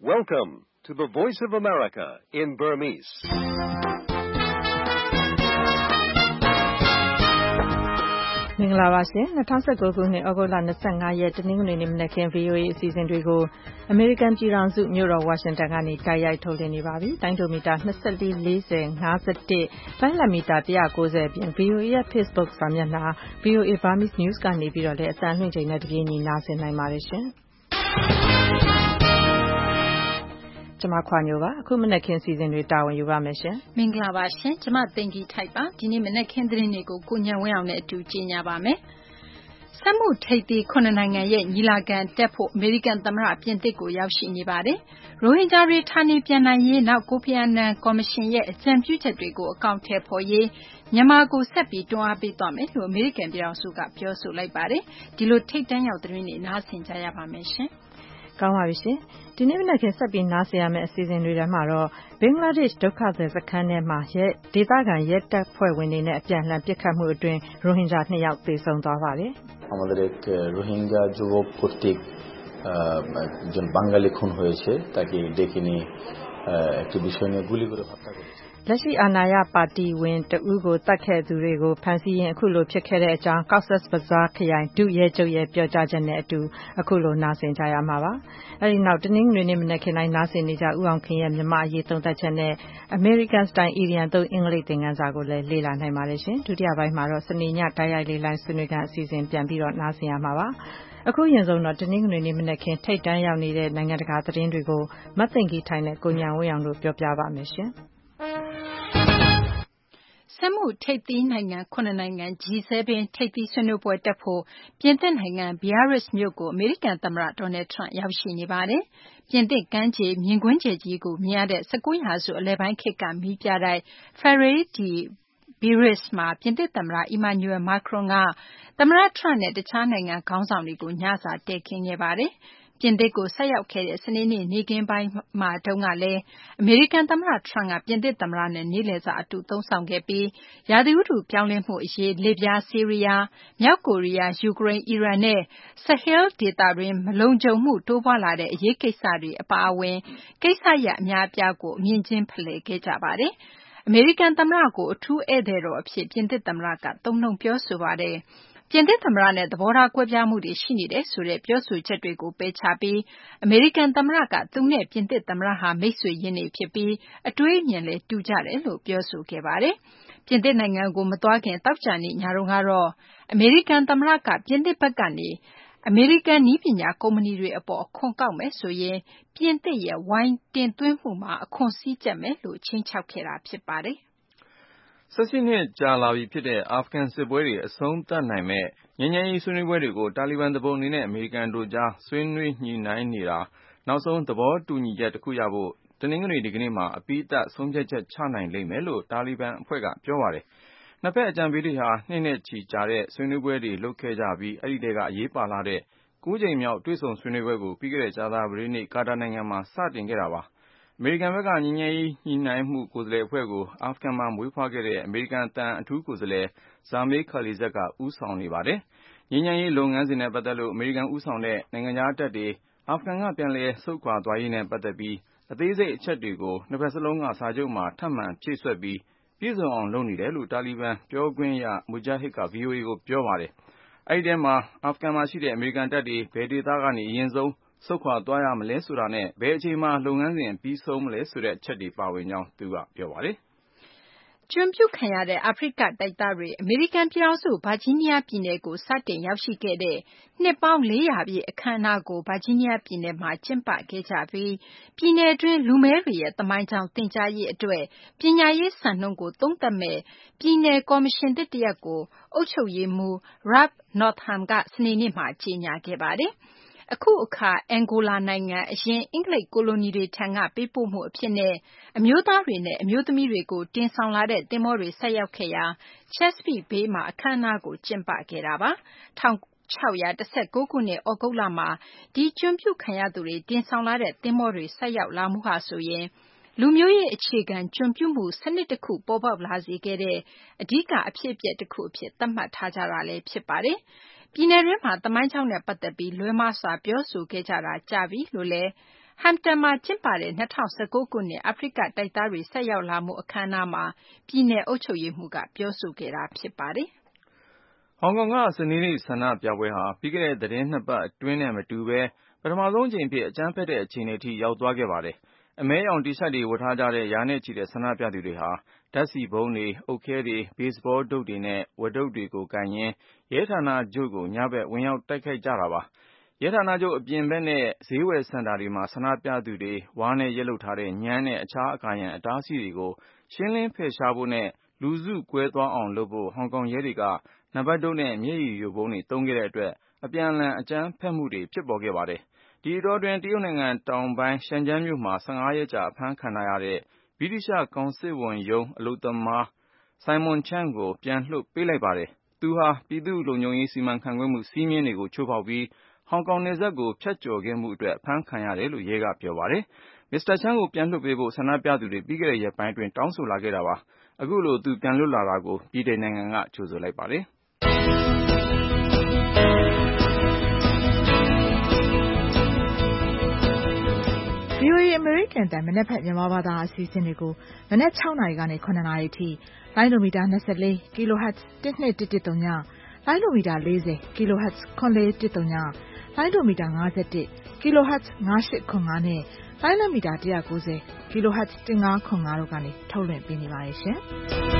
Welcome to the Voice of America in Burmese. ။မင်္ဂလာပါရှင်။2019ခုနှစ်ဩဂုတ်လ25ရက်တနင်္ဂနွေနေ့မနက်ခင်း VOA အစီအစဉ်တွေကိုအမေရိကန်ပြည်ထောင်စုမြို့တော်ဝါရှင်တန်ကနေတိုက်ရိုက်ထုတ်လွှင့်နေပါပြီ။တိုင်းဒိုမီတာ24 40 51တိုင်းလမီတာ190အပြင် VOA ရဲ့ Facebook စာမျက်နှာ VOA Burmese News ကနေပြီးတော့လည်းအသံလွှင့်ချိန်နဲ့တပြေးညီနားဆင်နိုင်ပါတယ်ရှင်။ကျမခွာညိုပါအခုမနက်ခင်းစီစဉ်တွေတာဝန်ယူပါမယ်ရှင်မင်္ဂလာပါရှင်ကျမသိင်္ဂီထိုက်ပါဒီနေ့မနက်ခင်းသတင်းတွေကိုကိုညံဝင်းအောင်နဲ့အတူကြီးညာပါမယ်စက်မှုထိပ်သီး9နိုင်ငံရဲ့ညီလာခံတက်ဖို့အမေရိကန်သမ္မတပြင်သစ်ကိုရောက်ရှိနေပါတယ်ရိုဟင်ဂျာတွေဌာနေပြန်နိုင်ရေးနောက်ကိုဖီအာနန်ကော်မရှင်ရဲ့အကြံပြုချက်တွေကိုအကောင့်ထဲပေါ်ရေးမြန်မာကိုဆက်ပြီးတွန်းအားပေးသွားမယ်လို့အမေရိကန်ပြည်ထောင်စုကပြောဆိုလိုက်ပါတယ်ဒီလိုထိပ်တန်းရောက်သတင်းတွေနားဆင်ကြရပါမယ်ရှင်ကောင်းပါပြီရှင်ဒီနေ့မနက်ခင်းဆက်ပြီးနားဆင်ရမယ့်အစီအစဉ်တွေထဲမှာတော့ဘင်္ဂလားဒေ့ရှ်ဒုက္ခသည်စခန်းထဲမှာဒေသခံရဲတပ်ဖွဲ့ဝင်တွေနဲ့အပြန်အလှန်ပစ်ခတ်မှုအတွင်းရိုဟင်ဂျာ2ယောက်သေဆုံးသွားပါတယ် আমাদের এক রোহিঙ্গা যুবক কর্তৃক একজন বাঙালি খুন হয়েছে তাকে ডেকে নিয়ে একটি বিষয় নিয়ে গুলি করে হত্যা করেছে လက်ရှိအာဏာရပါတီဝင်တဦးကိုတတ်ခဲ့သူတွေကိုဖမ်းဆီးရင်အခုလိုဖြစ်ခဲ့တဲ့အကြောင်း Cox's Bazar ခရိုင်ဒုရဲချုပ်ရဲ့ပြောကြားချက်နဲ့အတူအခုလိုနားဆင်ကြရမှာပါအဲဒီနောက်တနင်္ဂနွေနေ့မနက်ခင်းတိုင်းနားဆင်နေကြဦးအောင်ခင်ရဲ့မြန်မာအရေးသုံးသပ်ချက်နဲ့ American Style Indian သုံးအင်္ဂလိပ်သင်ခန်းစာကိုလည်းလေ့လာနိုင်ပါတယ်ရှင်ဒုတိယပိုင်းမှာတော့စနေညတိုက်ရိုက်လေးလိုင်းဆွေးနွေးခန်းအစီအစဉ်ပြန်ပြီးတော့နားဆင်ရမှာပါအခုရင်ဆုံးတော့တနင်္ဂနွေနေ့မနက်ခင်းထိတ်တန်းရောက်နေတဲ့နိုင်ငံတကာသတင်းတွေကိုမသိင်္ဂီထိုင်နဲ့ကိုညာဝင်းအောင်တို့ပြောပြပါမယ်ရှင်စက်မှုထိပ်သီးနိုင်ငံ9နိုင်ငံ G7 ထိပ်သီးဆွေးနွေးပွဲတက်ဖို့ပြင်သစ်နိုင်ငံ Biarritz မြို့ကိုအမေရိကန်သမ္မတ Donald Trump ရောက်ရှိနေပါတယ်။ပြင်သစ်ကမ်းခြေမြင်ကွင်းကျယ်ကြီးကိုမြင်ရတဲ့19ရာစုအလယ်ပိုင်းခေတ်ကမီးပြတိုက် Ferry de Biarritz မှာပြင်သစ်သမ္မတ Emmanuel Macron ကသမ္မတ Trump နဲ့တခြားနိုင်ငံခေါင်းဆောင်တွေကိုညစာတည်ခင်းခဲ့ပါတယ်။ပြင်သစ်ကိုဆက်ရောက်ခဲ့တဲ့စနေနေ့နေ့ခင်းပိုင်းမှာတုန်းကလည်းအမေရိကန်သမ္မတ Trump ကပြင်သစ်သမ္မတနဲ့နေ့လည်စာအတူသုံးဆောင်ခဲ့ပြီးရာသီဥတုပြောင်းလဲမှုအရေးလေပြားဆီးရီးယားမြောက်ကိုရီးယားယူကရိန်းအီရန်နဲ့ Sahel ဒေသတွင်းမလုံခြုံမှုတိုးပွားလာတဲ့အရေးကိစ္စတွေအပါအဝင်ကိစ္စရပ်အများအပြားကိုအမြင်ချင်းဖလှယ်ခဲ့ကြပါတယ်။အမေရိကန်သမ္မတကိုအထူးဧည့်သည်တော်အဖြစ်ပြင်သစ်သမ္မတကသုံးနှုန်းပြောဆိုပါတယ်။ပြင်သစ်သမ္မတနဲ့သဘောထားကွဲပြားမှုတွေရှိနေတယ်ဆိုတဲ့ပြောဆိုချက်တွေကိုပယ်ချပြီးအမေရိကန်သမ္မတကသူနဲ့ပြင်သစ်သမ္မတဟာမိတ်ဆွေရင်းနှီးဖြစ်ပြီးအတွေးအမြင်လည်းတူကြတယ်လို့ပြောဆိုခဲ့ပါတယ်။ပြင်သစ်နိုင်ငံကိုမသွားခင်တောက်ကြနေညတော့ကတော့အမေရိကန်သမ္မတကပြင်သစ်ဘက်ကနေအမေရိကန်နည်းပညာကုမ္ပဏီတွေအပေါ်အခွန်ကောက်မယ်ဆိုရင်ပြင်သစ်ရဲ့ဝိုင်းတင်သွင်းမှုမှာအခွန်စည်းကျပ်မယ်လို့ချိန်ချောက်ခဲ့တာဖြစ်ပါတယ်။ 18နှစ်ကြာလာပြီဖြစ်တဲ့အာဖဂန်စစ်ပွဲတွေအဆုံးသတ်နိုင်မဲ့ငြိမ်းချမ်းရေးဆွေးနွေးပွဲတွေကိုတာလီဘန်သူပုန်အနေနဲ့အမေရိကန်တို့ကြားဆွေးနွေးညှိနှိုင်းနေတာနောက်ဆုံးသဘောတူညီချက်တစ်ခုရဖို့တနင်္ဂနွေဒီကနေ့မှာအပြီးသတ်ဆုံးဖြတ်ချက်ချနိုင်လိမ့်မယ်လို့တာလီဘန်အဖွဲ့ကပြောပါတယ်။နှစ်ဖက်အကြံပေးတွေဟာနှစ်နဲ့ချီကြာတဲ့ဆွေးနွေးပွဲတွေလုပ်ခဲ့ကြပြီးအဲ့ဒီတဲကအရေးပါလာတဲ့9ကြိမ်မြောက်တွေ့ဆုံဆွေးနွေးပွဲကိုပြီးခဲ့တဲ့ကြာသပတေးနေ့ကာတာနိုင်ငံမှာစတင်ခဲ့တာပါ။အမေရိကန်ဘက်ကငြိမ်းချမ်းရေးညှိနှိုင်းမှုကိုယ်စားလှယ်အဖွဲ့ကိုအာဖဂန်မှာမွေးဖွားခဲ့တဲ့အမေရိကန်အထူးကိုယ်စားလှယ်ဇာမေးခါလီဇတ်ကဦးဆောင်နေပါတယ်။ငြိမ်းချမ်းရေးလုပ်ငန်းစဉ်နဲ့ပတ်သက်လို့အမေရိကန်ဦးဆောင်တဲ့နိုင်ငံခြားတပ်တွေအာဖဂန်ကပြန်လည်ဆုတ်ခွာသွားရေးနဲ့ပတ်သက်ပြီးအသေးစိတ်အချက်တွေကိုနှစ်ဖက်စလုံးကစာချုပ်မှာထပ်မံဖြည့်စွက်ပြီးပြည့်စုံအောင်လုပ်နေတယ်လို့တာလီဘန်ပြောခွင့်ရမူဂျာဟစ်က VOA ကိုပြောပါတယ်။အဲဒီထဲမှာအာဖဂန်မှာရှိတဲ့အမေရိကန်တပ်တွေဘယ်ဒေသကနေအရင်ဆုံးဆုတ်ခွာသွားရမလဲဆိုတာနဲ့ဘယ်အချိန်မှာလုပ်ငန်းစဉ်ပြီးဆုံးမလဲဆိုတဲ့အချက်တွေပါဝင်ကြောင်းသူကပြောပါတယ်။ကျွန်ပြုခံရတဲ့အာဖရိကတိုက်သားတွေအမေရိကန်ပြည်ထောင်စုဗာဂျီးနီးယားပြည်နယ်ကိုစတင်ရောက်ရှိခဲ့တဲ့နှစ်ပေါင်း400ပြည့်အခမ်းအနားကိုဗာဂျီးနီးယားပြည်နယ်မှာကျင်းပခဲ့ကြပြီးပြည်နယ်တွင်းလူမဲတွေရဲ့သမိုင်းကြောင်းသင်ကြားရေးအတွက်ပညာရေးစံနှုန်းကိုသုံးသပ်မဲ့ပြည်နယ်ကော်မရှင်တစ်ရပ်ကိုအုပ်ချုပ်ရေးမှူး Ralph Northam ကစနေနေ့မှာကြေညာခဲ့ပါတယ်။အခုအခါအန်ဂိုလာနိုင်ငံအရင်အင်္ဂလိပ်ကိုလိုနီတွေထံကပေးပို့မှုအဖြစ်နဲ့အမျိုးသားတွေနဲ့အမျိုးသမီးတွေကိုတင်ဆောင်လာတဲ့သင်္ဘောတွေဆိုက်ရောက်ခဲ့ရာ Chesapeake Bay မှာအခမ်းအနားကိုကျင်းပခဲ့တာပါ1619ခုနှစ်ဩဂုတ်လမှာဒီကျွန်ပြုခံရသူတွေတင်ဆောင်လာတဲ့သင်္ဘောတွေဆိုက်ရောက်လာမှုဟာဆိုရင်လူမျိုးရေးအခြေခံကျွန်ပြုမှုစနစ်တစ်ခုပေါ်ပေါက်လာစေခဲ့တဲ့အဓိကအဖြစ်အပျက်တစ်ခုအဖြစ်သတ်မှတ်ထားကြတာလည်းဖြစ်ပါတယ်။ပြည်နယ်တွင်းမှာသမိုင်းကြောင်းနဲ့ပတ်သက်ပြီးလွဲမှားစွာပြောဆိုခဲ့ကြတာကြာပြီလို့လည်းဟမ်တန်မှာကျင်းပတဲ့2019ခုနှစ်အာဖရိကတိုက်သားတွေဆက်ရောက်လာမှုအခမ်းအနားမှာပြည်내အုပ်ချုပ်ရေးမှူးကပြောဆိုခဲ့တာဖြစ်ပါတယ်ဟောင်ကောင်ကစနေနေ့ဆန္ဒပြပွဲဟာပြီးခဲ့တဲ့သတင်း2ပတ်အတွင်းနဲ့မတူဘဲပထမဆုံးအကြိမ်ဖြစ်အကြမ်းဖက်တဲ့အခြေအနေထိရောက်သွားခဲ့ပါတယ်။အမဲရောင်တီရှပ်တွေဝတ်ထားကြတဲ့ရာနဲ့ချီတဲ့ဆန္ဒပြသူတွေဟာဓာတ်ဆီဘုံတွေ၊အုတ်ခဲတွေ၊ဘေ့စ်ဘောဒုတ်တွေနဲ့ဝက်ဒုတ်တွေကိုကိုင်ရင်းရဲဌာနချုပ်ကိုညဘက်ဝင်ရောက်တိုက်ခိုက်ကြတာပါ။ရဲဌာနချုပ်အပြင်ဘက်နဲ့ဈေးဝယ်စင်တာတွေမှာဆန္ဒပြသူတွေဝါးနဲ့ရက်လုပ်ထားတဲ့ညမ်းနဲ့အခြားအကာရန်အတားအဆီးတွေကိုရှင်းလင်းဖယ်ရှားဖို့နဲ့လူစုကွဲသွားအောင်လုပ်ဖို့ဟောင်ကောင်ရဲတွေကနံပါတ်ဒုတ်နဲ့မျက်ရည်ယိုဗုံးတွေသုံးခဲ့တဲ့အတွက်အပြန်အလှန်အကြမ်းဖက်မှုတွေဖြစ်ပေါ်ခဲ့ပါတယ်။ဒီအတောအတွင်းတရုတ်နိုင်ငံတောင်ပိုင်းရှန်ကျန်းမြို့မှာ15ရက်ကြာအဖမ်းခံထားရတဲ့ဗြိတိသျှကောင်စစ်ဝန်ရုံးအလုပ်သမား Simon Cheng ကိုပြန်လွှတ်ပေးလိုက်ပါတယ်။သူဟာပြည်သူ့လုံခြုံရေးစီမံခန့်ခွဲမှုစည်းမျဉ်းတွေကိုချိုးဖောက်ပြီးဟောင်ကောင်နယ်စပ်ကိုဖြတ်ကျော်ခဲ့မှုအတွက်အဖမ်းခံရတယ်လို့ရဲကပြောပါတယ်။ Mr. Cheng ကိုပြန်လွှတ်ပေးဖို့ဆန္ဒပြသူတွေပြီးခဲ့တဲ့ရက်ပိုင်းအတွင်းတောင်းဆိုလာခဲ့တာပါ။အခုလိုသူပြန်လွတ်လာတာကိုဗြိတိန်နိုင်ငံကကြိုဆိုလိုက်ပါတယ်။ VOA အမေရိကန်တန်မနက်ဖြန်မြန်မာဘာသာအစီအစဉ်တွေကိုမနက်6နာရီကနေ9နာရီထိလိုင်းဒိုမီတာ24 kHz 1213ညလိုင်းဒိုမီတာ40 kHz 9413ညလိုင်းဒိုမီတာ51 kHz 9805နဲ့လိုင်းဒိုမီတာ190 kHz 1505တို့ကနေထုတ်လွှင့်ပေးနေပါတယ်ရှင်။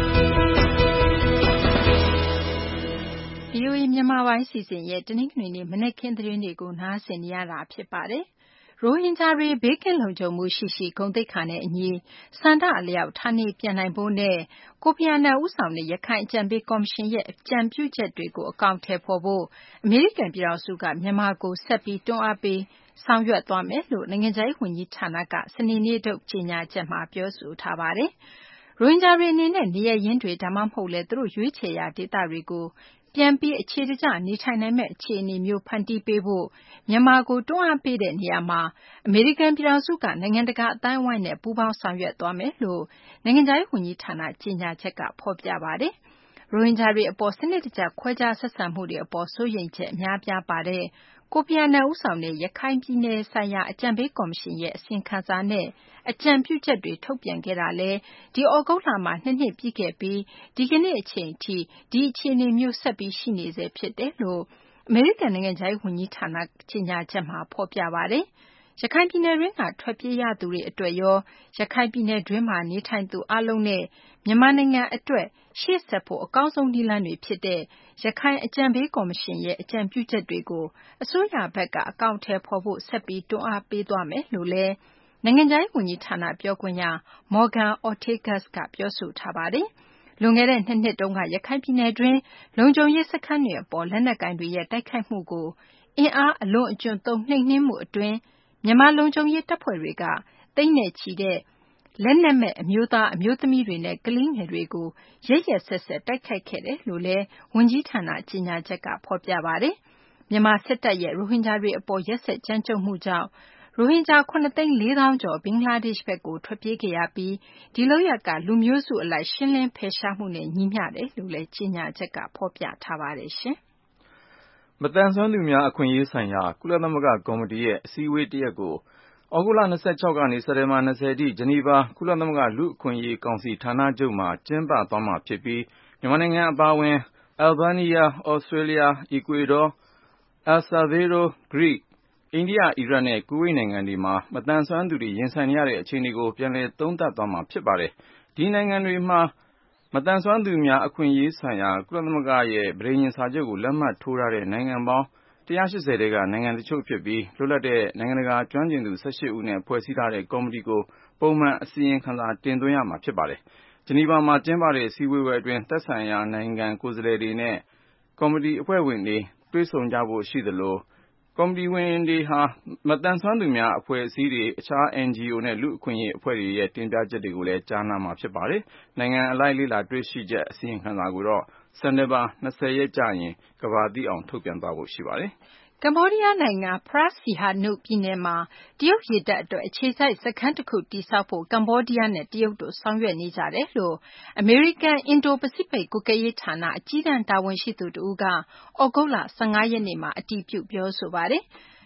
VOA မြန်မာပိုင်းစီစဉ်ရဲ့တနင်္ဂနွေနေ့မနက်ခင်းသတင်းတွေကိုနားဆင်နေရတာဖြစ်ပါတယ်။ရိုဟင်ဂျာတွေဘေးကင်းလုံခြုံမှုရှိရှိဂုဏ်သိက္ခာနဲ့အညီစံတအလျောက်ဌာနေပြန်နိုင်ဖို့နဲ့ကိုဖီအာနန်ဦးဆောင်တဲ့ရခိုင်အကြံပေးကော်မရှင်ရဲ့အကြံပြုချက်တွေကိုအကောင်အထည်ဖော်ဖို့အမေရိကန်ပြည်ထောင်စုကမြန်မာကိုဆက်ပြီးတွန်းအားပေးဆောင်ရွက်သွားမယ်လို့နိုင်ငံခြားရေးဝန်ကြီးဌာနကစနေနေ့ထုတ်ကြေညာချက်မှာပြောဆိုထားပါတယ်။ရိုဟင်ဂျာတွေအနေနဲ့နေရပ်ရင်းတွေဒါမှမဟုတ်လေသူတို့ရွေးချယ်ရာဒေသတွေကိုပြန်ပြီးအခြေတကျနေထိုင်နိုင်မဲ့အခြေအနေမျိုးဖန်တီးပေးဖို့မြန်မာကိုတွန်းအားပေးတဲ့နေရာမှာအမေရိကန်ပြည်ထောင်စုကနိုင်ငံတကာအသိုင်းအဝိုင်းနဲ့ပူးပေါင်းဆောင်ရွက်သွားမယ်လို့နိုင်ငံခြားရေးဝန်ကြီးဌာနကြေညာချက်ကဖော်ပြပါတယ်။ရိုဟင်ဂျာတွေအပေါ်စနစ်တကျခွဲခြားဆက်ဆံမှုတွေအပေါ်စိုးရိမ်ချက်အများအပြားပါတဲ့ကိုဖီအာနန်ဦးဆောင်တဲ့ရခိုင်ပြည်နယ်ဆိုင်ရာအကြံပေးကော်မရှင်ရဲ့အစီရင်ခံစာနဲ့အကြံပြုချက်တွေထုတ်ပြန်ခဲ့တာလဲဒီဩဂုတ်လမှာ2နှစ်ပြည့်ခဲ့ပြီးဒီကနေ့အချိန်ထိဒီအခြေအနေမျိုးဆက်ပြီးရှိနေစေဖြစ်တယ်လို့အမေရိကန်နိုင်ငံခြားရေးဝန်ကြီးဌာနကြေညာချက်မှာဖော်ပြပါတယ်။ရခိုင်ပြည်နယ်တွင်းကထွက်ပြေးရသူတွေအတွက်ရောရခိုင်ပြည်နယ်တွင်းမှာနေထိုင်သူအလုံးနဲ့မြန်မာနိုင်ငံအတွက်ရှေ့ဆက်ဖို့အကောင်းဆုံးနည်းလမ်းတွေဖြစ်တဲ့ရခိုင်အကြံပေးကော်မရှင်ရဲ့အကြံပြုချက်တွေကိုအစိုးရဘက်ကအကောင့်ထဲဖော်ဖို့ဆက်ပြီးတွန်းအားပေးသွားမယ်လို့လည်းနိုင်ငံခြားရေးဝန်ကြီးဌာနပြောခွင့်ရ Morgan Ortagus ကပြောဆိုထားပါတယ်။လွန်ခဲ့တဲ့2နှစ်တုန်းကရခိုင်ပြည်နယ်တွင်းလုံခြုံရေးစခန်းတွေအပေါ်လက်နက်ကိုင်တွေရဲ့တိုက်ခိုက်မှုကိုအင်အားအလွန်အကျွံသုံးနှိမ်နင်းမှုအတွင်းမြန်မာလုံခြုံရေးတပ်ဖွဲ့တွေကသိန်းနဲ့ချီတဲ့လက်နက်မဲ့အမျိုးသားအမျိုးသမီးတွေနဲ့ကလေးငယ်တွေကိုရက်ရက်စက်စက်တိုက်ခိုက်ခဲ့တယ်လို့လည်းဝန်ကြီးဌာနကြေညာချက်ကဖော်ပြပါတယ်။မြန်မာစစ်တပ်ရဲ့ရိုဟင်ဂျာတွေအပေါ်ရက်စက်ကြမ်းကြုတ်မှုကြောင့်ရိုဟင်ဂျာ9,400,000 ကျော်ဘင်္ဂလားဒေ့ရှ်ဘက်ကိုထွက်ပြေးခဲ့ရပြီးဒီလုပ်ရပ်ကလူမျိုးစုအလိုက်ရှင်းလင်းဖယ်ရှားမှုနဲ့ညီမျှတယ်လို့လည်းကြေညာချက်ကဖော်ပြထားပါတယ်ရှင်။မသန်စွမ်းသူများအခွင့်အရေးဆိုင်ရာကုလသမဂ္ဂကော်မတီရဲ့အစည်းအဝေးတစ်ရပ်ကိုဩဂုတ်လ26ကနေစက်တင်ဘာ20အထိဂျနီဗာကုလသမဂ္ဂလူ့အခွင့်အရေးကောင်စီဌာနချုပ်မှာကျင်းပသွားမှာဖြစ်ပြီးမြန်မာနိုင်ငံအပါအဝင်အယ်ဘားနီးယား၊ဩစတြေးလျ၊အီကွေဒေါ၊အယ်ဆာဗေဒို၊ဂရိ၊အိန္ဒိယ၊အီရတ်နဲ့ကူဝိတ်နိုင်ငံတွေမှာမသန်စွမ်းသူတွေရင်ဆိုင်နေရတဲ့အခြေအနေကိုပြန်လည်သုံးသပ်သွားမှာဖြစ်ပါတယ်။ဒီနိုင်ငံတွေမှာမသန်စွမ်းသူများအခွင့်အရေးဆိုင်ရာကုလသမဂ္ဂရဲ့ပဋိညာဉ်စာချုပ်ကိုလက်မှတ်ထိုးထားတဲ့နိုင်ငံပေါင်း180ထဲကနိုင်ငံတချို့ဖြစ်ပြီးလွတ်လပ်တဲ့နိုင်ငံတကာကျွမ်းကျင်သူ18ဦးနဲ့ဖွဲ့စည်းထားတဲ့ကော်မတီကိုပုံမှန်အစီရင်ခံစာတင်သွင်းရမှာဖြစ်ပါတယ်။ဂျနီဗာမှာကျင်းပတဲ့အစည်းအဝေးအတွင်းသက်ဆိုင်ရာနိုင်ငံကိုယ်စားလှယ်တွေနဲ့ကော်မတီအဖွဲ့ဝင်တွေတွေ့ဆုံကြဖို့ရှိသလိုကော်မတီဝင်တွေဟာမသန်စွမ်းသူများအဖွဲ့အစည်းတွေအခြား NGO နဲ့လူ့အခွင့်အရေးအဖွဲ့တွေရဲ့တင်ပြချက်တွေကိုလည်းကြားနာမှာဖြစ်ပါတယ်။နိုင်ငံအလိုက်လေ့လာတွေ့ရှိချက်အစီရင်ခံစာကိုတော့စက်တင်ဘာ20ရက်ကျရင်ကမ္ဘာသိအောင်ထုတ်ပြန်သွားဖို့ရှိပါတယ်။ကမ္ဘောဒီးယားနိုင်ငံဖရတ်စီဟာနုပြည်နယ်မှာတရုတ်ရေတပ်အတွက်အခြေစိုက်စခန်းတစ်ခုတည်ဆောက်ဖို့ကမ္ဘောဒီးယားနဲ့တရုတ်တို့ဆောင်ရွက်နေကြတယ်လို့အမေရိကန်အင်ဒိုပစိဖိတ်ကွပ်ကဲရေးဌာနအကြီးတန်းတာဝန်ရှိသူတဦးကဩဂုတ်လ15ရက်နေ့မှာအတည်ပြုပြောဆိုပါတယ်။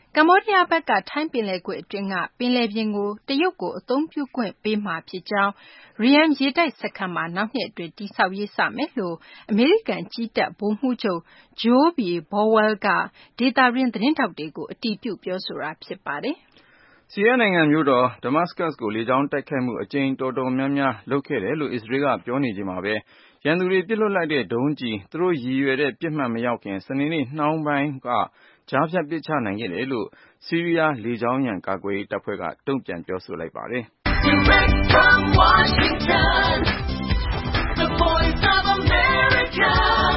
ကမ္ဘောဒီးယားဘက်ကထိုင်းပင်လယ်ကွေ့အတွင်းကပင်လယ်ပြင်ကိုတရုတ်ကိုအသုံးပြုခွင့်ပေးမှာဖြစ်ကြောင်း Ream ရေတပ်စခန်းမှာနောက်နှစ်အတွင်းတည်ဆောက်ရေးစမယ်လို့အမေရိကန်ကြည်းတပ်ဗိုလ်မှူးချုပ် Joe B. Bowell ကဒေသတွင်းသတင်းထောက်တွေကိုအတည်ပြုပြောဆိုတာဖြစ်ပါတယ်။ဆီးရီးယားနိုင်ငံမြို့တော်ဒမတ်စကတ်ကိုလေကြောင်းတိုက်ခိုက်မှုအကြိမ်တော်တော်များများလုပ်ခဲ့တယ်လို့အစ္စရေးကပြောနေချိန်မှာပဲရန်သူတွေပစ်လွှတ်လိုက်တဲ့ဒုံးကျည်သူတို့ရည်ရွယ်တဲ့ပြစ်မှတ်မရောက်ခင်စနေနေ့နှောင်းပိုင်းကကြားဖြတ်ပစ်ချနိုင်ခဲ့တယ်လို့ဆီးရီးယားလေကြောင်းရန်ကာကွယ်ရေးတပ်ဖွဲ့ကတုံ့ပြန်ပြောဆိုလိုက်ပါတယ်။ Direct from Washington, the voice of America,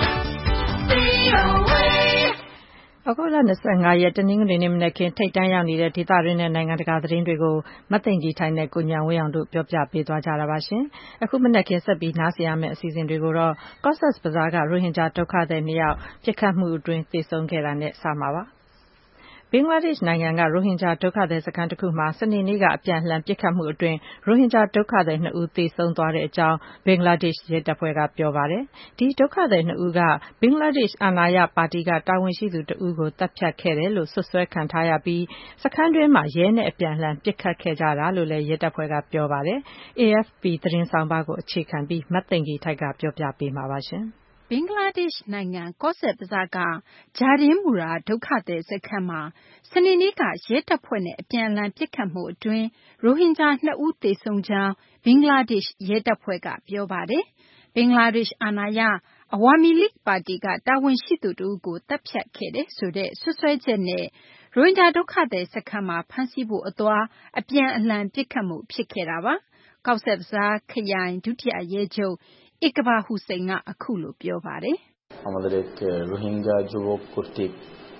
VOA. အခုလ25ရက်တနင်္ဂနွေနေ့မနက်ခင်းထိပ်တန်းရောက်နေတဲ့ဒေသတွင်းနဲ့နိုင်ငံတကာသတင်းတွေကိုမသိင်္ဂီထိုင်နဲ့ကိုညံဝင်းအောင်တို့ပြောပြပေးသွားကြတာပါရှင်။အခုမနက်ခင်းဆက်ပြီးနားဆင်ရမယ့်အစီအစဉ်တွေကိုတော့ Cox's Bazar ကရိုဟင်ဂျာဒုက္ခသည်2ယောက်ပြစ်ခတ်မှုအတွင်းသေဆုံးခဲ့တာနဲ့စမှာပါ။ဘင်္ဂလားဒေ့ရှ်နိုင်ငံကရိုဟင်ဂျာဒုက္ခသည်စခန်းတစ်ခုမှာစနေနေ့ကအပြန်အလှန်ပစ်ခတ်မှုအတွင်းရိုဟင်ဂျာဒုက္ခသည်2ဦးသေဆုံးသွားတဲ့အကြောင်းဘင်္ဂလားဒေ့ရှ်ရဲတပ်ဖွဲ့ကပြောပါတယ်။ဒီဒုက္ခသည်2ဦးကဘင်္ဂလားဒေ့ရှ်အာဏာရပါတီကတာဝန်ရှိသူတဦးကိုတပ်ဖြတ်ခဲ့တယ်လို့ဆွဆွဲခံထားရပြီးစခန်းတွင်းမှာရဲနဲ့အပြန်အလှန်ပစ်ခတ်ခဲ့ကြတာလို့လည်းရဲတပ်ဖွဲ့ကပြောပါတယ်။ AFP သတင်းဆောင်ပါကိုအခြေခံပြီးမသိင်္ဂီထိုက်ကပြောပြပေးမှာပါရှင်။ဘင်္ဂလားဒေ့ရှ်နိုင်ငံကော့ဆက်ဘဇားကဂျာဒင်းမူရာဒုက္ခသည်စခန်းမှာစနေနေ့ကရဲတပ်ဖွဲ့နဲ့အပြန်အလှန်ပစ်ခတ်မှုအတွင်းရိုဟင်ဂျာ2ဦးသေဆုံးကြောင်းဘင်္ဂလားဒေ့ရှ်ရဲတပ်ဖွဲ့ကပြောပါတယ်။ဘင်္ဂလားဒေ့ရှ်အာဏာရအဝါမီလိပါတီကတာဝန်ရှိသူတဦးကိုတပ်ဖြတ်ခဲ့တယ်ဆိုတဲ့ဆွဆွဲချက်နဲ့ရိုဟင်ဂျာဒုက္ခသည်စခန်းမှာဖမ်းဆီးဖို့အသွားအပြန်အလှန်ပစ်ခတ်မှုဖြစ်ခဲ့တာပါ။ကော့ဆက်ဘဇားခရိုင်ဒုတိယရဲချုပ်Iqbal Hussain ကအခုလိုပြောပါတယ်။ আমাদের এক রোহিঙ্গা যুবক কর্তৃক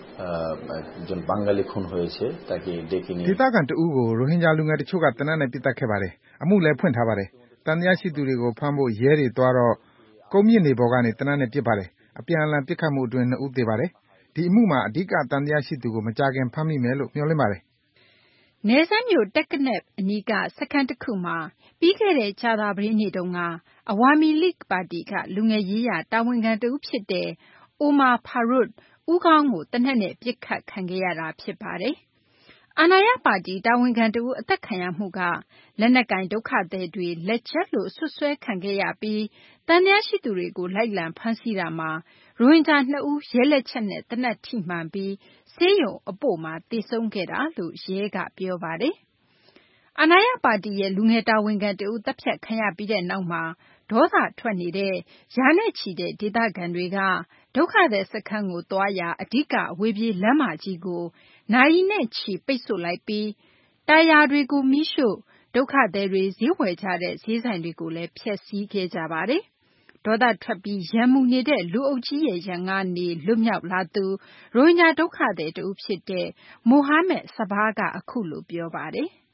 একজন বাঙালি খুন হয়েছে তাকে ডেকে নিয়ে ဒေသခံတဦးကိုရိုဟင်ဂျာလူငယ်တချို့ကတနတ်နဲ့ပစ်သတ်ခဲ့ပါတယ်။အမှုလည်းဖွင့်ထားပါတယ်။တန်တရားရှိသူတွေကိုဖမ်းဖို့ရဲတွေသွားတော့ကုန်းမြင့်တွေပေါ်ကနေတနတ်နဲ့ပစ်ပါတယ်။အပြန်အလှန်ပစ်ခတ်မှုအတွင်း2ဦးသေပါတယ်။ဒီအမှုမှာအဓိကတန်တရားရှိသူကိုမကြာခင်ဖမ်းမိမယ်လို့မျှော်လင့်ပါတယ်။နယ်စပ်မြို့တက္ကနက်အနီးကစခန်းတစ်ခုမှာပြီးခဲ့တဲ့ကြာသပတေးနေ့တုန်းကအဝါမီလိပါတီကလူငယ်ရေးရာတာဝန်ခံတဦးဖြစ်တဲ့အိုမာဖာရုတ်ဦးခေါင်းကိုတနတ်နဲ့ပစ်ခတ်ခံခဲ့ရတာဖြစ်ပါတယ်။အာဏာရပါတီတာဝန်ခံတဦးအသက်ခံရမှုကလက်နက်ကင်ဒုက္ခသည်တွေလက်ချက်လို့ဆွဆွဲခံခဲ့ရပြီးတန်တရားရှိသူတွေကိုလိုက်လံဖမ်းဆီးတာမှာရိုဟင်ဂျာ2ဦးရဲလက်ချက်နဲ့တနတ်ထိမှန်ပြီးဆေးရုံအပို့မှာသေဆုံးခဲ့တာလို့ရဲကပြောပါတယ်။အာဏာရပါတီရဲ့လူငယ်တာဝန်ခံတဦးတပ်ဖြတ်ခံရပြီးတဲ့နောက်မှာဒေါသထွက်နေတဲ့ရာနဲ့ချီတဲ့ဒေသခံတွေကဒုက္ခသည်စခန်းကိုသွားရာအဓိကအဝေးပြေးလမ်းမကြီးကိုနာရီနဲ့ချီပိတ်ဆို့လိုက်ပြီးတာယာတွေကိုမီးရှို့ဒုက္ခသည်တွေဈေးဝယ်ကြတဲ့ဈေးဆိုင်တွေကိုလည်းဖျက်ဆီးခဲ့ကြပါတယ်။ဒေါသထွက်ပြီးရန်မူနေတဲ့လူအုပ်ကြီးရဲ့ရန်ကနေလွတ်မြောက်လာသူရိုဟင်ဂျာဒုက္ခသည်တဦးဖြစ်တဲ့မိုဟာမက်ဆဘာကအခုလိုပြောပါတယ်။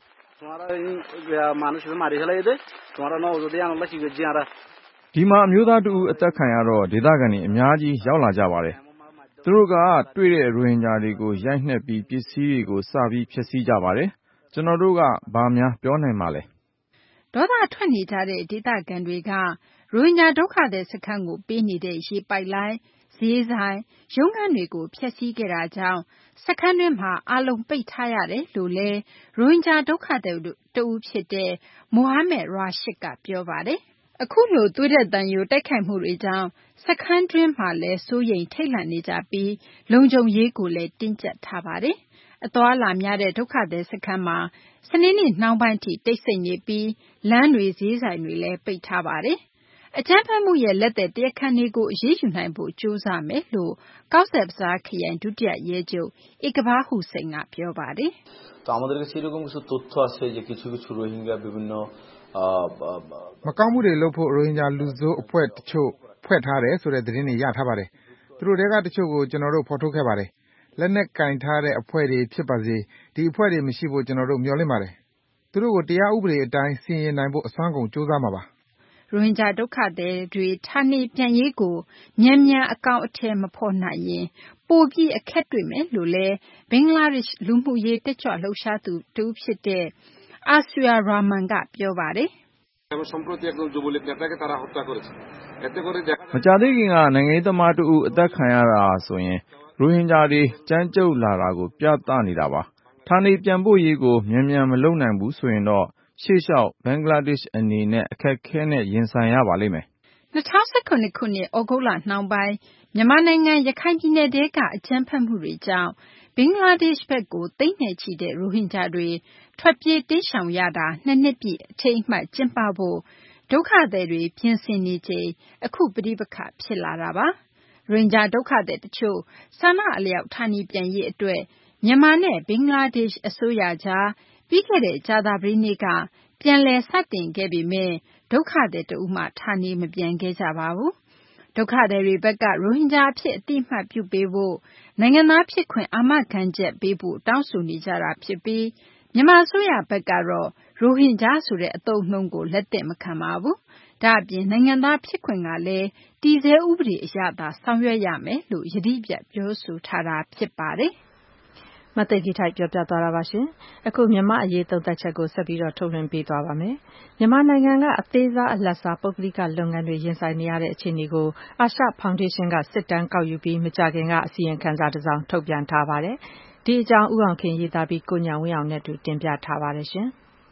ဒီမှာအမျိုးသားတဦးအသက်ခံရတော့ဒေသခံတွေအများကြီးရောက်လာကြပါတယ်။သူတို့ကတွေ့တဲ့ရိုဟင်ဂျာတွေကိုရိုက်နှက်ပြီးပစ္စည်းတွေကိုစပြီးဖျက်ဆီးကြပါတယ်။ကျွန်တော်တို့ကဘာများပြောနိုင်မှာလဲ။ဒေါသထွက်နေကြတဲ့ဒေသခံတွေကရိုဟင်ဂျာဒုက္ခသည်စခန်းကိုပေးနေတဲ့ရေပိုက်လိုင်းဈေးဆိုင်ရုံးခန်းတွေကိုဖျက်ဆီးခဲ့တာကြောင့်စခန်းတွင်းမှာအားလုံးပိတ်ထားရတယ်လို့လည်းရိုဟင်ဂျာဒုက္ခသည်တဦးဖြစ်တဲ့မိုဟာမက်ရာရှစ်ကပြောပါတယ်။အခုလိုသွေးထွက်သံယိုတိုက်ခိုက်မှုတွေကြောင့်စခန်းတွင်းမှာလည်းစိုးရိမ်ထိတ်လန့်နေကြပြီးလုံခြုံရေးကိုလည်းတင်းကျပ်ထားပါတယ်။အသွားအလာများတဲ့ဒုက္ခသည်စခန်းမှာစနေနေ့နှောင်းပိုင်းထိတိတ်ဆိတ်နေပြီးလမ်းတွေဈေးဆိုင်တွေလည်းပိတ်ထားပါတယ်။အကြမ်းဖက်မှုရဲ့လက်သည်တရားခံတွေကိုအရေးယူနိုင်ဖို့ကြိုးစားမယ်လို့ကော့ဆက်ဘဇားခရိုင်ဒုတိယရဲချုပ်Iqbal Hussainကပြောပါတယ်။তো আমাদের কাছে এরকম কিছু তথ্য আছে যে কিছু কিছু রোহিঙ্গা বিভিন্ন မကောင်းမှုတွေလုပ်ဖို့ရိုဟင်ဂျာလူဆိုးအဖွဲ့တချို့ဖွဲ့ထားတယ်ဆိုတဲ့သတင်းတွေရထားပါတယ်။သူတို့တွေကတချို့ကိုကျွန်တော်တို့ဖော်ထုတ်ခဲ့ပါတယ်။လက်နက်ကင်ထားတဲ့အဖွဲ့တွေဖြစ်ပါစေဒီအဖွဲ့တွေမရှိဖို့ကျွန်တော်တို့မျှော်လင့်ပါတယ်။သူတို့ကိုတရားဥပဒေအတိုင်းစီရင်နိုင်ဖို့အစွမ်းကုန်ကြိုးစားမှာပါ။ရိုဟင်ဂျာဒုက္ခသည်တွေဌာနေပြန်ရေးကိုမြန်မြန်အကောင်အထည်မဖော်နိုင်ရင်ပိုပြီးအခက်တွေ့မယ်လို့လည်းဘင်္ဂလားဒေ့ရှ်လူမှုရေးတက်ကြွလှုပ်ရှားသူတဦးဖြစ်တဲ့အာဆွာရာမန်ကပြောပါတယ်မကြာသေးခင်ကနိုင်ငံရေးသမားတဦးအသက်ခံရတာဆိုရင်ရိုဟင်ဂျာတွေကြမ်းကြုတ်လာတာကိုပြသနေတာပါ။ဌာနေပြန်ပို့ရေးကိုမြန်မြန်မလုပ်နိုင်ဘူးဆိုရင်တော့ရှေ့လျှောက်ဘင်္ဂလားဒေ့ရှ်အနေနဲ့အခက်အခဲနဲ့ရင်ဆိုင်ရပါလိမ့်မယ်။2019 ခုနှစ် သြဂုတ်လနှောင်းပိုင်းမြန်မာနိုင်ငံရခိုင်ပြည်နယ်ထဲကအကြမ်းဖက်မှုတွေကြောင့်ဘင်္ဂလားဒေ့ရှ်ဘက်ကိုသိန်းနဲ့ချီတဲ့ရိုဟင်ဂျာတွေထွက်ပြေးတိမ်းရှောင်ရတာ2 နှစ်ပြည့်အထိမ်းအမှတ်ကျင်းပဖို့ဒုက္ခသည်တွေပြင်ဆင်နေချိန်အခုပဋိပက္ခဖြစ်လာတာပါ။ရိုဟင်ဂျာဒုက္ခသည်တချို့ဆန္ဒအလျောက်ဌာနေပြန်ရေးအတွက်မြန်မာနဲ့ဘင်္ဂလားဒေ့ရှ်အစိုးရကြားပြီးခဲ့တဲ့ကြာသပတေးနေ့ကပြန်လည်စတင်ခဲ့ပေမယ့်ဒုက္ခသည်တဦးမှဌာနေမပြန်ခဲ့ကြပါဘူး။ဒုက္ခသည်တွေဘက်ကရိုဟင်ဂျာအဖြစ်အတိအမှတ်ပြုပေးဖို့နိုင်ငံသားဖြစ်ခွင့်အာမခံချက်ပေးဖို့တောင်းဆိုနေကြတာဖြစ်ပြီးမြန်မာအစိုးရဘက်ကတော့ရိုဟင်ဂျာဆိုတဲ့အသုံးအနှုန်းကိုလက်သင့်မခံပါဘူး။ဒါ့အပြင်နိုင်ငံသားဖြစ်ခွင့်ကလည်းတည်ဆဲဥပဒေအရသာဆောင်ရွက်ရမယ်လို့ယတိပြတ်ပြောဆိုထားတာဖြစ်ပါတယ်။မသိဂီထိုက်ပြောပြသွားတာပါရှင်။အခုမြန်မာအရေးသုံးသပ်ချက်ကိုဆက်ပြီးတော့ထုတ်လွှင့်ပေးသွားပါမယ်။မြန်မာနိုင်ငံကအသေးစားအလတ်စားပုဂ္ဂလိကလုပ်ငန်းတွေရင်ဆိုင်နေရတဲ့အခြေအနေကိုအာရှဖောင်ဒေးရှင်းကစစ်တမ်းကောက်ယူပြီးမကြာခင်ကအစီရင်ခံစာတစ်စောင်ထုတ်ပြန်ထားပါတယ်။ဒီအကြောင်းဦးအောင်ခင်ရေးသားပြီးကိုညာဝင်းအောင်နဲ့တူတင်ပြထားပါတယ်ရှင်။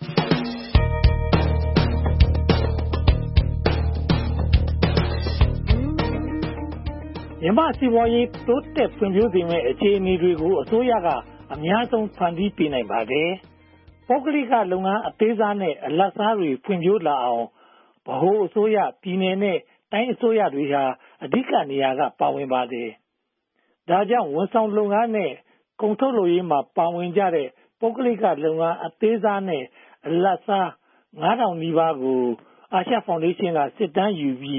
မြန်မာစီးပွားရေးတိုးတက်ဖွံ့ဖြိုးစေမယ့်အခြေအနေတွေကိုအစိုးရကအများဆုံးဖန်တီးပေးနိုင်ပါတယ်။ပုဂ္ဂလိကလုပ်ငန်းအသေးစားနဲ့အလတ်စားတွေဖွံ့ဖြိုးလာအောင်ဗဟိုအစိုးရပြည်နယ်နဲ့တိုင်းအစိုးရတွေဟာအဓိကနေရာကပါဝင်ပါတယ်။ဒါကြောင့်ဝန်ဆောင်လုပ်ငန်းနဲ့ကုန်ထုတ်လုပ်ရေးမှာပါဝင်ကြတဲ့ပုဂ္ဂလိကလုပ်ငန်းအသေးစားနဲ့အလတ်စား 9,000 နီးပါးကိုအာရှဖောင်ဒေးရှင်းကစစ်တမ်းယူပြီး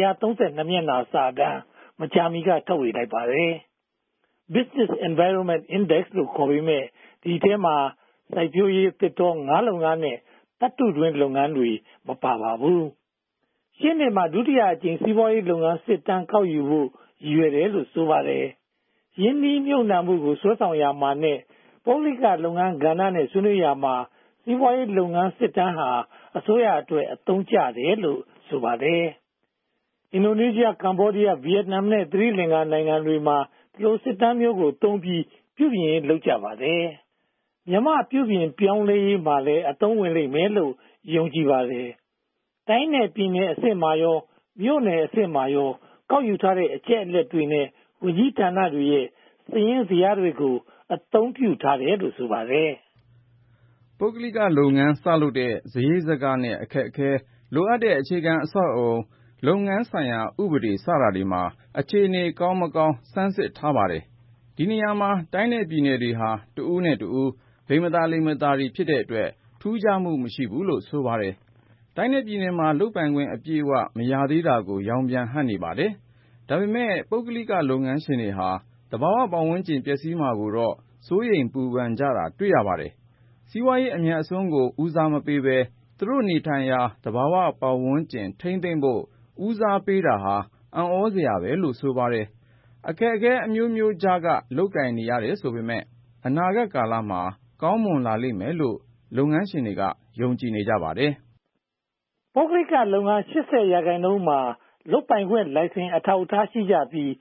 132 မျက်နှာစာတမ်းမကြာမီကထုတ်ဝေလိုက်ပါတယ်။ Business Environment Index လို့ခေါ်ပေမဲ့ဒီထဲမှာစိုက်ပျိုးရေးသစ်တောငါးလုပ်ငန်းနဲ့သတ္တုတွင်းလုပ်ငန်းတွေမပါပါဘူး။ရှင်းနေမှာဒုတိယအကြိမ်စီးပွားရေးလုပ်ငန်းစစ်တမ်းကောက်ယူဖို့ရည်ရွယ်တယ်လို့ဆိုပါတယ်။ယင်းနှီးမြှုပ်နှံမှုကိုဆွဲဆောင်ရမှာနဲ့ပုဂ္ဂလိကလုပ်ငန်းကဏ္ဍနဲ့ဆွေးနွေးရမှာစီးပွားရေးလုပ်ငန်းစစ်တမ်းဟာအစိုးရအတွက်အသုံးကျတယ်လို့ဆိုပါတယ်။အင်ဒိုနီးရှားကမ္ဘောဒီးယားဗီယက်နမ်နဲ့သီရိလင်္ကာနိုင်ငံတွေမှာဒီလိုစစ်တမ်းမျိုးကိုသုံးပြီးပြုပြင်ရေးလုပ်ကြပါတယ်။မြန်မာပြုပြင်ပြောင်းလဲရေးမှာလည်းအသုံးဝင်လိမ့်မယ်လို့ယုံကြည်ပါတယ်။တိုင်းနယ်ပြည်နယ်အဆင့်မှာရောမြို့နယ်အဆင့်မှာရောကောက်ယူထားတဲ့အချက်အလက်တွေနဲ့ဝန်ကြီးဌာနတွေရဲ့စာရင်းဇယားတွေကိုအသုံးပြုထားတယ်လို့ဆိုပါတယ်။ပုဂ္ဂလိကလုပ်ငန်းစလုပ်တဲ့စရိတ်စကနဲ့အခက်အခဲလိုအပ်တဲ့အခြေခံအဆောက်အအုံလုပ်ငန်းဆိုင်ရာဥပဒေစတာတွေမှာအခြေအနေကောင်းမကောင်းစမ်းစစ်ထားပါတယ်။ဒီနေရာမှာတိုင်းနယ်ပြည်နယ်တွေဟာတဦးနဲ့တဦးဗိမသာလိမ္မတာတွေဖြစ်တဲ့အတွက်ထူးခြားမှုမရှိဘူးလို့ဆိုပါတယ်။တိုင်းနယ်ပြည်နယ်မှာလုပ်ပိုင်ခွင့်အပြည့်အဝမရသေးတာကိုရောင်ပြန်ဟပ်နေပါတယ်။ဒါပေမဲ့ပုဂ္ဂလိကလုပ်ငန်းရှင်တွေဟာသဘာဝပတ်ဝန်းကျင်ပျက်စီးမှာကိုတော့စိုးရိမ်ပူပန်ကြတာတွေ့ရပါတယ်။စီးပွားရေးအမြတ်အစွန်းကိုဦးစားမပေးဘဲသူတို့နေထိုင်ရာသဘာဝပတ်ဝန်းကျင်ထိန်းသိမ်းဖို့ဦးစားပေးတာဟာအံ့ဩစရာပဲလို့ဆိုပါတယ်။အခက်အခဲအမျိုးမျိုးကြားကလုပ်ကိုင်နေရတယ်ဆိုပေမဲ့အနာဂတ်ကာလမှာကောင်းမွန်လာလိမ့်မယ်လို့လုပ်ငန်းရှင်တွေကယုံကြည်နေကြပါတယ်။ပုဂ္ဂလိကလုပ်ငန်း80%မှာလုပ်ပိုင်ခွင့်လိုင်စင်အထောက်အထားရှိကြပြီး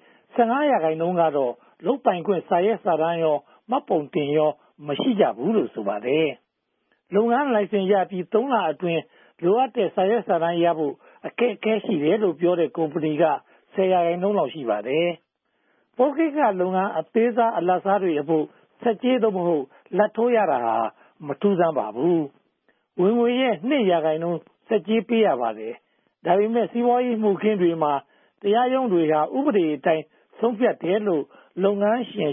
15%ကတော့လုပ်ပိုင်ခွင့်စာရွက်စာတမ်းရောမှတ်ပုံတင်ရောမရှိကြဘူးလို့ဆိုပါတယ်။လုပ်ငန်းလိုင်စင်ရပြီး3 လအတွင်းလိုအပ်တဲ့စာရွက်စာတမ်းရဖို့အခက်အခဲရှိတယ်လို့ပြောတဲ့ကုမ္ပဏီက10%လောက်ရှိပါတယ်။ပုဂ္ဂလိကလုပ်ငန်းအသေးစားအလတ်စားတွေအဖို့ဆက်ကြေးသို့မဟုတ်လက်ထိုးရတာဟာမထူးဆန်းပါဘူး။ဝင်ငွေရဲ့2%ဆက်ကြေးပေးရပါတယ်။ဒါပေမဲ့စီးပွားရေးမှုခင်းတွေမှာတရားရုံးတွေဟာဥပဒေအတိုင်းဆုံးဖြတ်တယ်လို့လုပ်ငန်းရှင်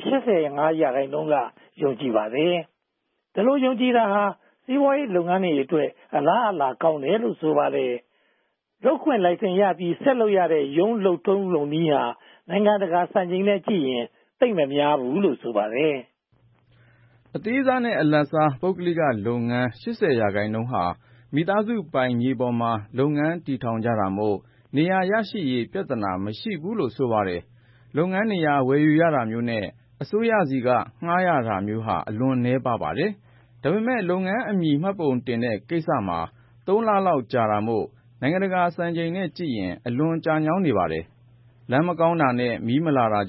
85%ကယုံကြည်ပါတယ်။ဒါလိုယုံကြည်တာဟာစီးပွားရေးလုပ်ငန်းတွေအတွက်အလားအလာကောင်းတယ်လို့ဆိုပါတယ်။လုပ်ခွင့်လိုင်စင်ရပြီးဆက်လုပ်ရတဲ့ရုံးလုပ်ထုံးလုပ်နည်းဟာနိုင်ငံတကာစံချိန်နဲ့ကြည့်ရင်သိပ်မများဘူးလို့ဆိုပါတယ်။အသေးစားနဲ့အလတ်စားပုဂ္ဂလိကလုပ်ငန်း80%ဟာမိသားစုပိုင်မြေပေါ်မှာလုပ်ငန်းတည်ထောင်ကြတာမို့နေရာရရှိရေးပြဿနာမရှိဘူးလို့ဆိုပါတယ်။လုပ်ငန်းနေရာဝယ်ယူရတာမျိုးနဲ့အစိုးရစီကငှားရတာမျိုးဟာအလွန်နည်းပါးပါတယ်။ဒါပေမဲ့လုပ်ငန်းအမည်မှတ်ပုံတင်တဲ့ကိစ္စမှာ3 လလောက်ကြာတာမို့နိုင်ငံတကာစံချိန်နဲ့ကြည့်ရင်အလွန်ကြာညောင်းနေပါတယ်။လမ်းမကောင်းတာနဲ့မီးမလာတာကြောင့်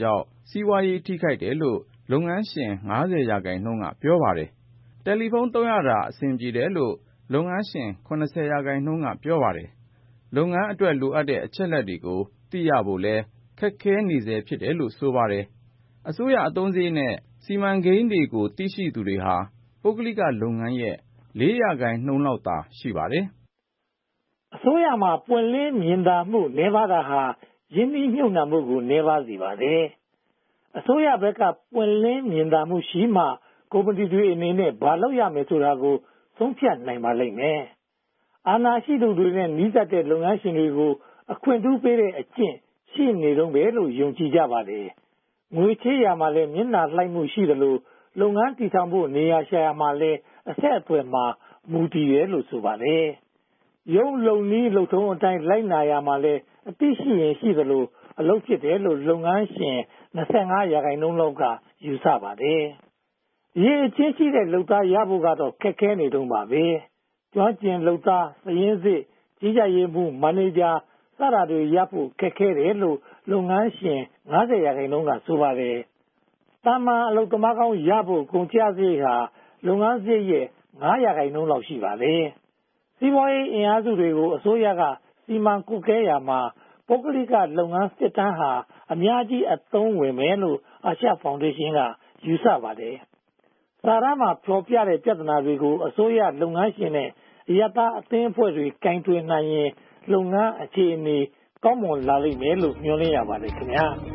စီးပွားရေးထိခိုက်တယ်လို့လုပ်ငန်းရှင် 50% ကပြောပါတယ်။တယ်လီဖုန်းသုံးရတာအဆင်ပြေတယ်လို့လုပ်ငန်းရှင် 70% ကပြောပါတယ်။လုပ်ငန်းအတွက်လိုအပ်တဲ့အချက်အလက်တွေကိုသိရဖို့လဲခက်ခဲနေဆဲဖြစ်တယ်လို့ဆိုပါတယ်။အစိုးရအသုံးစရိတ်နဲ့စီမံကိန်းတွေကိုသိရှိသူတွေဟာပုဂ္ဂလိကလုပ်ငန်းရဲ့ 4% လောက်သာရှိပါတယ်။အစိုးရမှာပွင့်လင်းမြင်သာမှုနည်းပါးတာဟာရင်းနှီးမြှုပ်နှံမှုကိုနည်းပါးစေပါတယ်။အစိုးရဘက်ကပွင့်လင်းမြင်သာမှုရှိမှကုမ္ပဏီတွေအနေနဲ့ဘာလုပ်ရမယ်ဆိုတာကိုဆုံးဖြတ်နိုင်ပါလိမ့်မယ်။အာဏာရှိသူတွေနဲ့နှီးစပ်တဲ့လုပ်ငန်းရှင်တွေကိုအခွင့်ထူးပေးတဲ့အကျင့်ရှိနေတော့ပဲလို့ယုံကြည်ကြပါတယ်။ငွေချေးရမှာလည်းမျက်နှာလှိုက်မှုရှိသလိုလုပ်ငန်းတည်ထောင်ဖို့နေရာရှာရမှာလည်းအဆက်အသွယ်မှာမူတည်တယ်လို့ဆိုပါတယ်။ရုံးလုံနည်းလုံထုံးအတိုင်းလိုက်နာရမှာလည်းအသိရှိရင်ရှိသလိုအလုပ်ဖြစ်တယ်လို့လုပ်ငန်းရှင် 25% လောက်ကယူဆပါတယ်။ရေအချင်းရှိတဲ့လုပ်သားရဖို့ကတော့ခက်ခဲနေတုန်းပါပဲ။ကျွမ်းကျင်လုပ်သားစရင်းစစ်ကြီးကြပ်ရေးမှုမန်နေဂျာစတာတွေရဖို့ခက်ခဲတယ်လို့လုပ်ငန်းရှင် 50% ကဆိုပါတယ်။တာမန်အလုပ်သမားကောင်းရဖို့ကုန်ကျစရိတ်ဟာလုပ်ငန်းစရိတ်ရဲ့ 5% လောက်ရှိပါတယ်။စီးပွားရေးအင်အားစုတွေကိုအစိုးရကစီမံကွပ်ကဲရမှာပုဂ္ဂလိကလုပ်ငန်းစစ်တမ်းဟာအများကြီးအသုံးဝင်မယ်လို့အာရှဖောင်ဒေးရှင်းကယူဆပါတယ်။စာရမ်းမှာဖော်ပြတဲ့ပြဿနာတွေကိုအစိုးရလုပ်ငန်းရှင်နဲ့အရပ်သားအသင်းအဖွဲ့တွေကင်တွယ်နိုင်ရင်လုပ်ငန်းအခြေအနေကောင်းမွန်လာလိမ့်မယ်လို့မျှော်လင့်ရပါတယ်ခင်ဗျာ။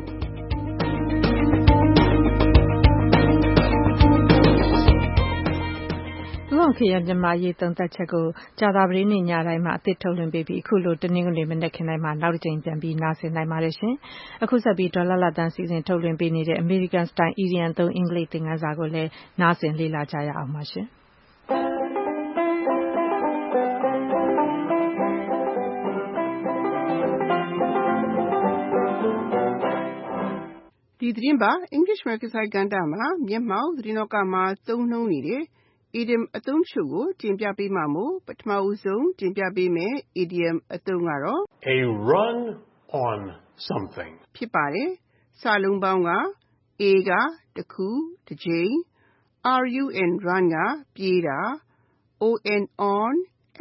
ဦးအောင်ခေရဲ့မြန်မာရေးသုံးသပ်ချက်ကိုကြာသပတေးနေ့ညတိုင်းမှာအသစ်ထုတ်လွှင့်ပေးပြီးအခုလိုတနင်္ဂနွေမနက်ခင်းတိုင်းမှာနောက်တစ်ကြိမ်ပြန်ပြီးနားဆင်နိုင်ပါတယ်ရှင်။အခုဆက်ပြီးဒေါ်လာတန်းစီစဉ်ထုတ်လွှင့်ပေးနေတဲ့ American Style Indian သုံးအင်္ဂလိပ်သင်ခန်းစာကိုလည်းနားဆင်လေ့လာကြရအောင်ပါရှင်။ဒီသတင်းပါ English Microsoft ကဏ္ဍမှာမျက်မှောက်သတင်းတော့ကမှာသုံးနှုန်းနေတဲ့ idiom အသုံးချုပ်ကိုတင်ပြပေးမှာမို့ပထမဦးဆုံးတင်ပြပေးမယ် idiom အသုံးကတော့ A run on something ဖြစ်ပါတယ်။စာလုံးပေါင်းက A ကတစ်ခုတစ်ကြိမ် run run ကပြေးတာ on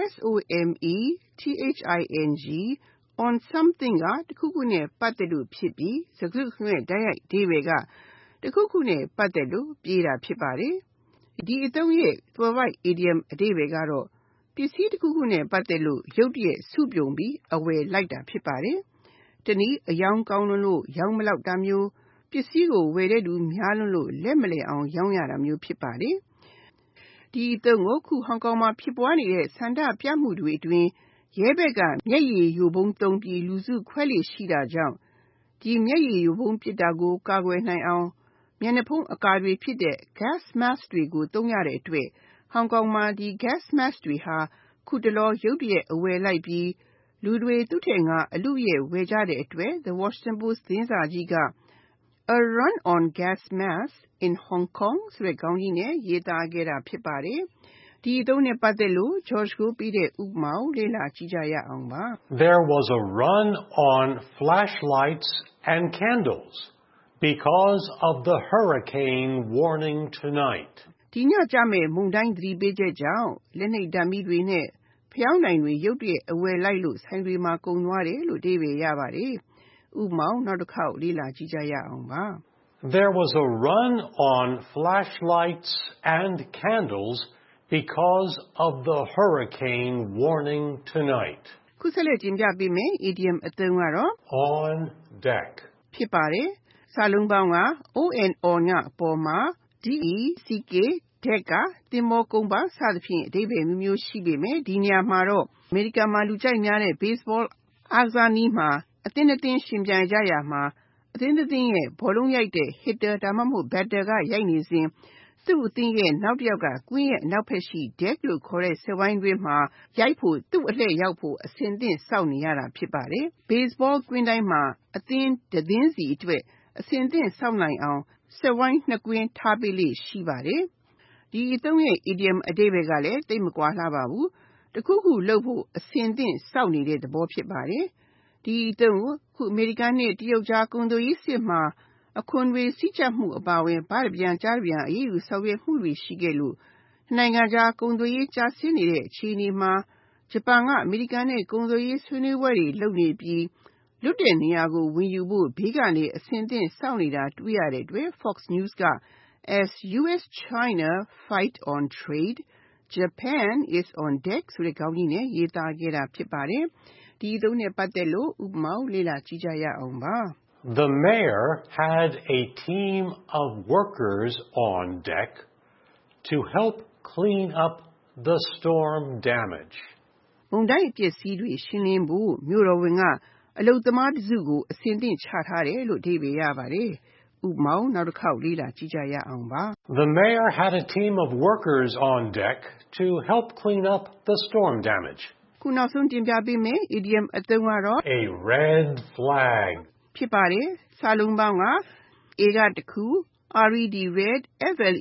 on something ကတစ်ခုခုနဲ့ပတ်သက်လို့ဖြစ်ပြီးစကားစုတခုရဲ့တိုက်ရိုက်အဓိပ္ပာယ်ကတစ်ခုခုနဲ့ပတ်သက်လို့ပြေးတာဖြစ်ပါတယ်။ဒီအသုံးရဲ့သွယ်ဝိုက် idiom အဓိပ္ပာယ်ကတော့ပစ္စည်းတစ်ခုခုနဲ့ပတ်သက်လို့ရုတ်တရက်စုပြုံပြီးအဝယ်လိုက်တာဖြစ်ပါတယ်။တနည်းအယောင်ကောင်းလို့ရောင်းမလောက်တာမျိုးပစ္စည်းကိုဝယ်တဲ့သူများလို့လက်မလည်အောင်ရောင်းရတာမျိုးဖြစ်ပါတယ်။ဒီအသုံးကိုခုဟောင်ကောင်မှာဖြစ်ပွားနေတဲ့ဆန္ဒပြမှုတွေအတွင်းရဲဘက်ကမျက်ရည်ယိုဗုံးသုံးပြီးလူစုခွဲလေရှိတာကြောင့်ဒီမျက်ရည်ယိုဗုံးပစ်တာကိုကာကွယ်နိုင်အောင်မျက်နှာဖုံးအကာတွေဖြစ်တဲ့ gas mask တွေကိုသုံးရတဲ့အတွက်ဟောင်ကောင်မှာဒီ gas mask တွေဟာခုတလောရုတ်တရက်အဝယ်လိုက်ပြီးလူတွေသူ့ထက်ငါအလုရဲ့ဝယ်ကြတဲ့အတွက် The Washington Post သတင်းစာကြီးက A run on gas masks in Hong Kong ဆိုတဲ့ခေါင်းကြီးနဲ့ရေးသားခဲ့တာဖြစ်ပါတယ်။ဒီအသုံးနဲ့ပတ်သက်လို့ George ကိုပြီးတဲ့ဥပမာကိုလေ့လာကြည့်ကြရအောင်ပါ။ There was a run on flashlights and candles because of the hurricane warning tonight. ဒီညကြမဲ့မုန်တိုင်းသတိပေးချက်ကြောင့်လက်နှိပ်ဓာတ်မီးတွေနဲ့ဖျောင်းနိုင်တွေရုတ်တရက်အဝယ်လိုက်လို့ဆိုင်တွေမှာကုန်သွားတယ်လို့အဓိပ္ပာယ်ရပါတယ်။ဥပမာနောက်တစ်ခေါက်လေ့လာကြည့်ကြရအောင်ပါ။ There was a run on flashlights and candles because of the hurricane warning tonight. ခုဆက်လက်တင်ပြပေးမယ် idiom အသုံးကတော့ on deck ဖြစ်ပါတယ်။စာလုံးပေါင်းက on ကအပေါ်မှာ deck ကသင်္ဘောကုန်းပါစသဖြင့်အဓိပ္ပာယ်မျိုးမျိုးရှိပေမဲ့ဒီနေရာမှာတော့အမေရိကန်မှာလူကြိုက်များတဲ့ baseball အားကစားနည်းမှာအသင်းအသင်းရှင်ပြိုင်ကြရမှာအသင်းတစ်သင်းရဲ့ဘောလုံးရိုက်တဲ့ hitter ဒါမှမဟုတ် batter ကရိုက်နေစဉ်သူ့အသင်းရဲ့နောက်တစ်ယောက်ကကွင်းရဲ့အနောက်ဘက်ရှိ deck လို့ခေါ်တဲ့စက်ဝိုင်းတွင်းမှာရိုက်ဖို့သူ့အလှည့်ရောက်ဖို့အဆင်သင့်စောင့်နေရတာဖြစ်ပါတယ်။ baseball ကွင်းတိုင်းမှာအသင်းတစ်သင်းစီအတွက်အဆင်သင့်စောင့်နိုင်အောင်စက်ဝိုင်းနှစ်ကွင်းထားပေးလေ့ရှိပါတယ်။ဒီအသုံးရဲ့ idiom အဓိပ္ပာယ်ကလည်းသိပ်မကွာလှပါဘူး။တစ်ခုခုလုပ်ဖို့အဆင်သင့်စောင့်နေတဲ့သဘောဖြစ်ပါတယ်။ဒီအသုံးကိုခုအမေရိကန်နဲ့တရုတ်ကြားကုန်သွယ်ရေးစစ်မှာအခွန်တွေစည်းကြပ်မှုအပါအဝင်ဗားပြန်ကြားပြန်အရေးယူဆောင်ရွက်မှုတွေရှိခဲ့လို့နိုင်ငံခြားကုန်သွယ်ရေးကျဆင်းနေတဲ့အခြေအနေမှာဂျပန်ကအမေရိကန်နဲ့ကုန်သွယ်ရေးဆွေးနွေးပွဲတွေလုပ်နေပြီးလွတ်တဲ့နေရာကိုဝင်ယူဖို့ဘေးကနေအဆင်သင့်စောင့်နေတာတွေ့ရတဲ့အတွက် Fox News က As US-China fight on trade, Japan is on deck ဆိုတဲ့ခေါင်းကြီးနဲ့ရေးသားခဲ့တာဖြစ်ပါတယ်။ဒီအသုံးနဲ့ပတ်သက်လို့ဥပမာလေ့လာကြည့်ကြရအောင်ပါ။ The mayor had a team of workers on deck to help clean up the storm damage. မုန်တိုင်းပျက်စီးတွေရှင်းလင်းဖို့မြို့တော်ဝန်ကအလုပ်သမားတစုကိုအဆင်သင့်ချထားတယ်လို့အဓိပ္ပာယ်ရပါတယ်။ဥပမာနောက်တစ်ခေါက်လေ့လာကြည့်ကြရအောင်ပါ။ The mayor had a team of workers on deck to help clean up the storm damage. ခုနောက်ဆုံးတင်ပြပေးမယ် idiom အသုံးကတော့ A red flag ဖြစ်ပါတယ်။စာလုံးပေါင်းက A ကတစ်ခု red red flag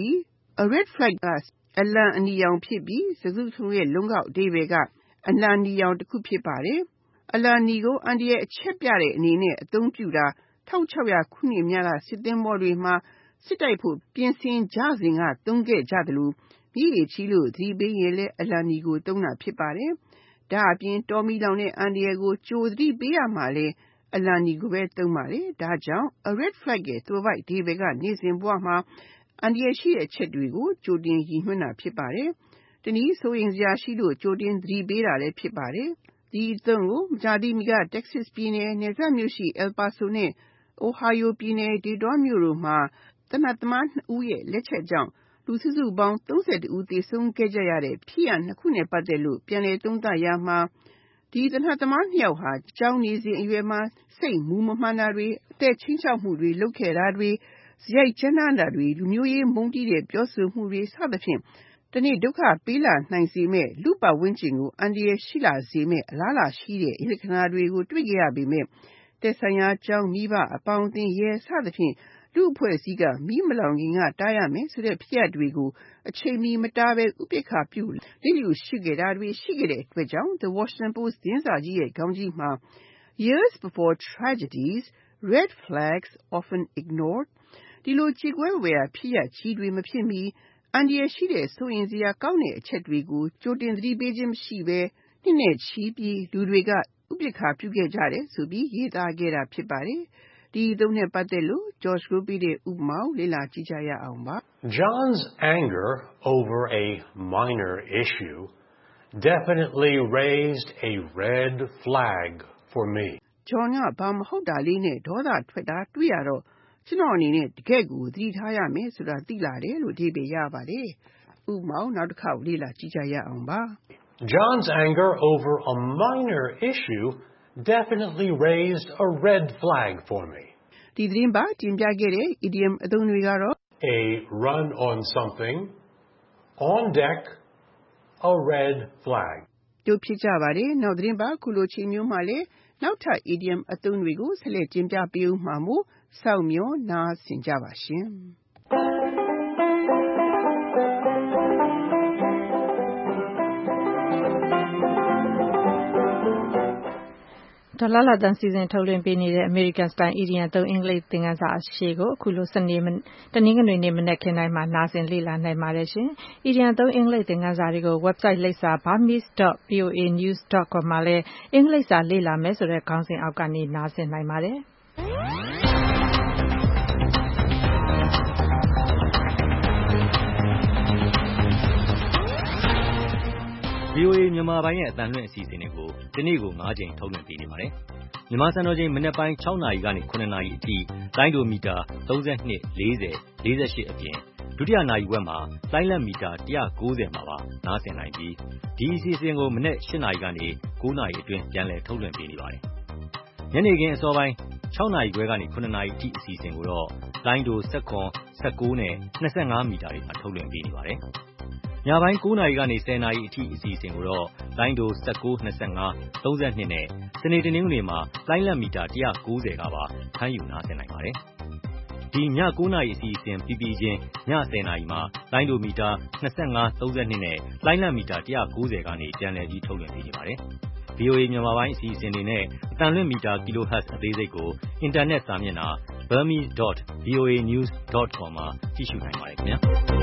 a red flag ကအလံအနီရောင်ဖြစ်ပြီးစကားစုရဲ့လုံးကောက်အဓိပ္ပာယ်ကအလံအနီရောင်တစ်ခုဖြစ်ပါတယ်။အလံအနီကိုအန်ဒီရဲ့အချက်ပြတဲ့အနေနဲ့အသုံးပြုတာ1600ခုနှစ်များကစစ်သင်္ဘောတွေမှာစစ်တိုက်ဖို့ပြင်ဆင်ကြစဉ်ကသုံးခဲ့ကြသလိုမိတွေချီလို့သတိပေးရင်လည်းအလံအနီကိုသုံးတာဖြစ်ပါတယ်။ဒါအပြင်တော်မီလောင်တဲ့အန်ဒီရဲ့ကိုကြိုသတိပေးရမှာလဲအလံအနီကိုပဲသုံးပါတယ်။ဒါကြောင့် a red flag ရဲ့သွယ်ဝိုက်အဓိပ္ပာယ်ကနေ့စဉ်ဘဝမှာအန်ဒီရဲ့ရှိတဲ့အချက်တွေကိုကြိုတင်ရည်ညွှန်းတာဖြစ်ပါတယ်။တနည်းဆိုရင်စရာရှိလို့ကြိုတင်သတိပေးတာလည်းဖြစ်ပါတယ်။ဒီအသုံးကိုမကြာသေးမီက Texas ပြည်နယ်နယ်စပ်မြို့ရှိ El Paso နဲ့ Ohio ပြည်နယ် Detroit မြို့တို့မှာသေနတ်သမား2ဦးရဲ့လက်ချက်ကြောင့်လူစုစုပေါင်း32ဦးသေဆုံးခဲ့ကြရတဲ့ဖြစ်ရပ်နှစ်ခုနဲ့ပတ်သက်လို့ပြန်လည်သုံးသပ်ရာမှာဒီသေနတ်သမား2ယောက်ဟာကျောင်းနေစဉ်အရွယ်မှာစိတ်မူမမှန်တာတွေအသက်ချင်းချောက်မှုတွေလုပ်ခဲ့တာတွေစရိုက်ကြမ်းတမ်းတာတွေလူမျိုးရေးမုန်းတီးတဲ့ပြောဆိုမှုတွေစသဖြင့်တနေ့ဒုက္ခပေးလာနိုင်စေမဲ့လူပတ်ဝန်းကျင်ကိုအန္တရာယ်ရှိလာစေမဲ့အလားလာရှိတဲ့လက္ခဏာတွေကိုတွေ့ကြရပေမဲ့သက်ဆိုင်ရာကျောင်းမိဘအပေါင်းအသင်းရဲစသဖြင့်လူအဖွဲ့အစည်းကမိမလောင်ခင်ကတားရမယ်ဆိုတဲ့ဖြစ်ရပ်တွေကိုအချိန်မီမတားဘဲဥပိ္ပခာပြုလျစ်လျူရှိခဲ့တာတွေရှိခဲ့တဲ့အတွက်ကြောင့် The Washington Post သတင်းစာကြီးရဲ့ခေါင်းကြီးမှာ Years before tragedies, red flags often ignored ဒီလိုကြေကွဲဝယ်ဖြစ်ရပ်ကြီးတွေမဖြစ်မီအန်ဒီရရှိတဲ့စိုးရင်စရာကောင်းတဲ့အချက်တွေကိုကြိုတင်သတိပေးခြင်းမရှိဘဲနှစ်နဲ့ချီပြီးလူတွေကဥပိ္ပခာပြုခဲ့ကြတယ်ဆိုပြီးရေးသားခဲ့တာဖြစ်ပါတယ်။ဒီအသုံးနဲ့ပတ်သက်လို့ George ကိုပြတဲ့ဥပမာကိုလေ့လာကြည့်ကြရအောင်ပါ။ John's anger over a minor issue definitely raised a red flag for me. John ကဘာမဟုတ်တာလေးနဲ့ဒေါသထွက်တာတွေ့ရတော့ကျွန်တော်အနေနဲ့တကယ့်ကိုသတိထားရမယ်ဆိုတာသိလာတယ်လို့အဓိပ္ပာယ်ရပါတယ်။ဥပမာနောက်တစ်ခါလေ့လာကြည့်ကြရအောင်ပါ။ John's anger over a minor issue definitely raised a red flag for me. ဒီသတင်းပါတင်ပြခဲ့တဲ့ idiom အသုံးတွေကတော့ A run on something, on deck, a red flag. တို့ဖြစ်ကြပါတယ်။နောက်သတင်းပါခုလိုချိန်မျိုးမှာလည်းနောက်ထပ် idiom အသုံးတွေကိုဆက်လက်တင်ပြပေးဦးမှာမို့စောင့်မျှော်နားဆင်ကြပါရှင်။ဒေါ်လာလာတန်စီစဉ်ထုတ်လွှင့်ပေးနေတဲ့ American Style Idiom 3 အင်္ဂလိပ်သင်ခန်းစာအရှည်ကိုအခုလိုတနင်္ဂနွေနေ့မနက်ခင်းတိုင်းမှာနားဆင်လေ့လာနိုင်ပါတယ်ရှင်။ Idiom 3 အင်္ဂလိပ်သင်ခန်းစာတွေကို website လိပ်စာ burmese.voanews.com မှာလည်းအင်္ဂလိပ်စာလေ့လာမယ်ဆိုတဲ့ခေါင်းစဉ်အောက်ကနေနားဆင်နိုင်ပါတယ်။ VOA မြန်မာပိုင်းရဲ့အသံလွှင့်အစီအစဉ်တွေကိုဒီနေ့ကို9ကြိမ်ထုတ်လွှင့်ပေးနေပါတယ်။မြန်မာစံတော်ချိန်မနက်ပိုင်း6နာရီကနေ9နာရီအထိလိုင်းဒိုမီတာ32 40 48အပြင်ဒုတိယနာရီဝက်မှာလိုင်းလက်မီတာ190မှာပါနားဆင်နိုင်ပြီးဒီအစီအစဉ်ကိုမနက်8နာရီကနေ9နာရီအတွင်းပြန်လည်ထုတ်လွှင့်ပေးနေပါတယ်။ညနေခင်းအစောပိုင်း6နာရီခွဲကနေ9နာရီအထိအစီအစဉ်ကိုတော့လိုင်းဒို19နဲ့25မီတာတွေမှာထုတ်လွှင့်ပေးနေပါတယ်။ညပိုင်း9နာရီကနေ10နာရီအထိအစီအစဉ်ကိုတော့လိုင်းဒို19 25 32နဲ့စနေတနင်္ဂနွေမှာလိုင်းလက်မီတာ190ကပါဖမ်းယူနားဆင်နိုင်ပါတယ်။ဒီည9နာရီအစီအစဉ်ပြီးပြီးချင်းည10နာရီမှာလိုင်းဒိုမီတာ25 32နဲ့လိုင်းလက်မီတာ190ကနေပြန်လည်ပြီးထုတ်လွှင့်ပေးနေပါတယ်။ VOA မြန်မာပိုင်းအစီအစဉ်တွေနဲ့အသံလွှင့်မီတာ kilohertz အသေးစိတ်ကိုအင်တာနက်စာမျက်နှာ burmese.voanews.com မှာကြည့်ရှုနိုင်ပါတယ်ခင်ဗျာ